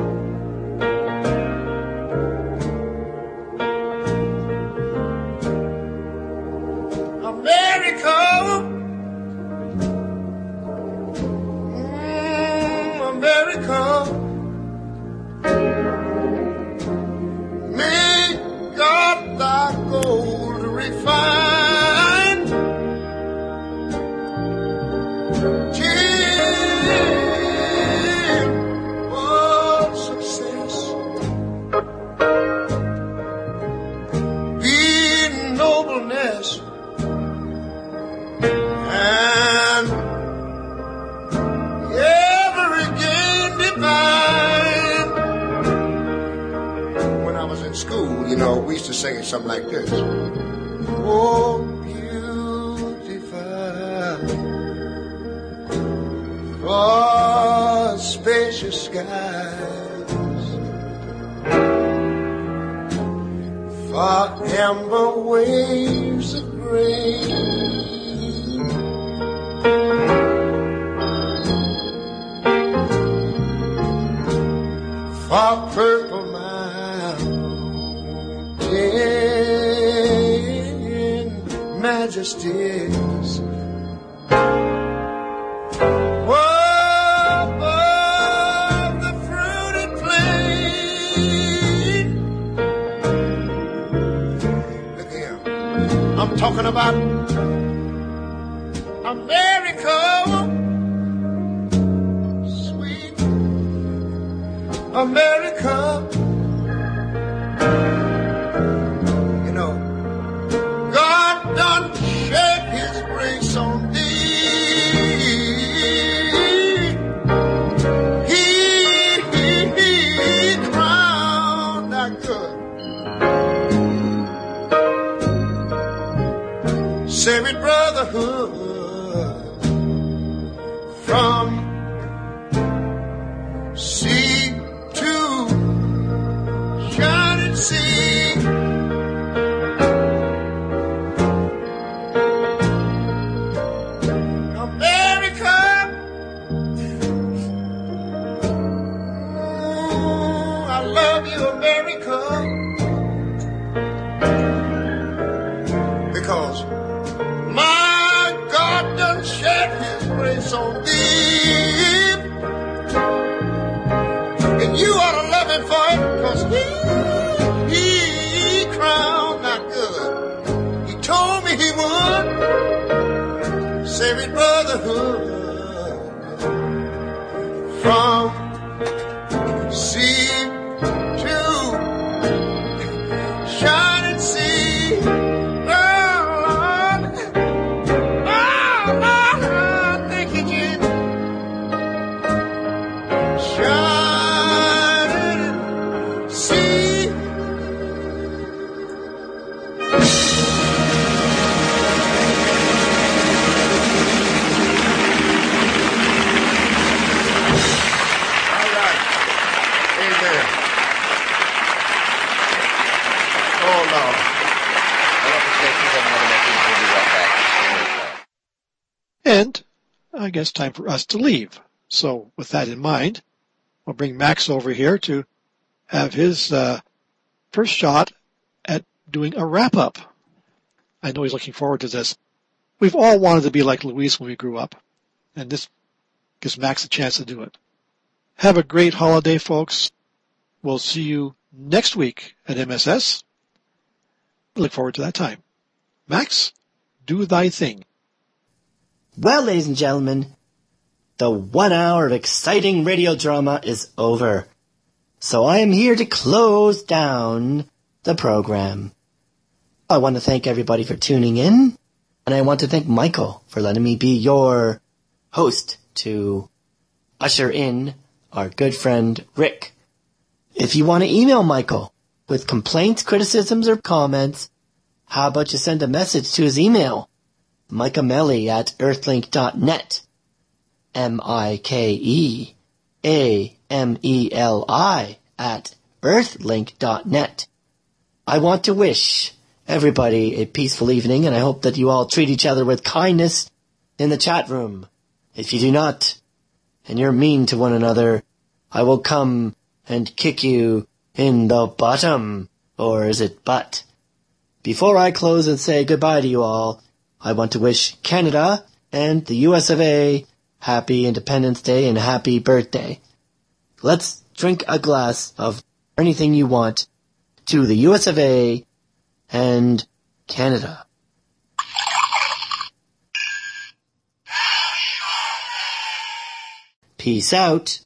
America, America, may God thy gold refine. We used to sing it something like this. Oh, beautiful, for spacious skies, for amber waves of grain, for purple majesties, above the fruited plain. Look here, I'm talking about America, sweet America. Sacred brotherhood from sea to shining sea. America, I love you, America, because my God done shed his grace on thee, and you ought to love him for it, because he crowned not good. from sea to shining sea. Lord, thank you, Jesus. Shining sea. And I guess time for us to leave. So with that in mind, we'll bring Max over here to have his first shot at doing a wrap-up. I know he's looking forward to this. We've all wanted to be like Louise when we grew up, and this gives Max a chance to do it. Have a great holiday, folks. We'll see you next week at MSS. Look forward to that time. Max, do thy thing. Well, ladies and gentlemen, the 1 hour of exciting radio drama is over. So I am here to close down the program. I want to thank everybody for tuning in, and I want to thank Michael for letting me be your host to usher in our good friend Rick. If you want to email Michael with complaints, criticisms, or comments, how about you send a message to his email, mikeameli@earthlink.net, MikeAmeli@earthlink.net. I want to wish everybody a peaceful evening, and I hope that you all treat each other with kindness in the chat room. If you do not, and you're mean to one another, I will come and kick you in the bottom. Or is it butt? Before I close and say goodbye to you all, I want to wish Canada and the US of A happy Independence Day and happy birthday. Let's drink a glass of anything you want to the US of A and Canada. Peace out.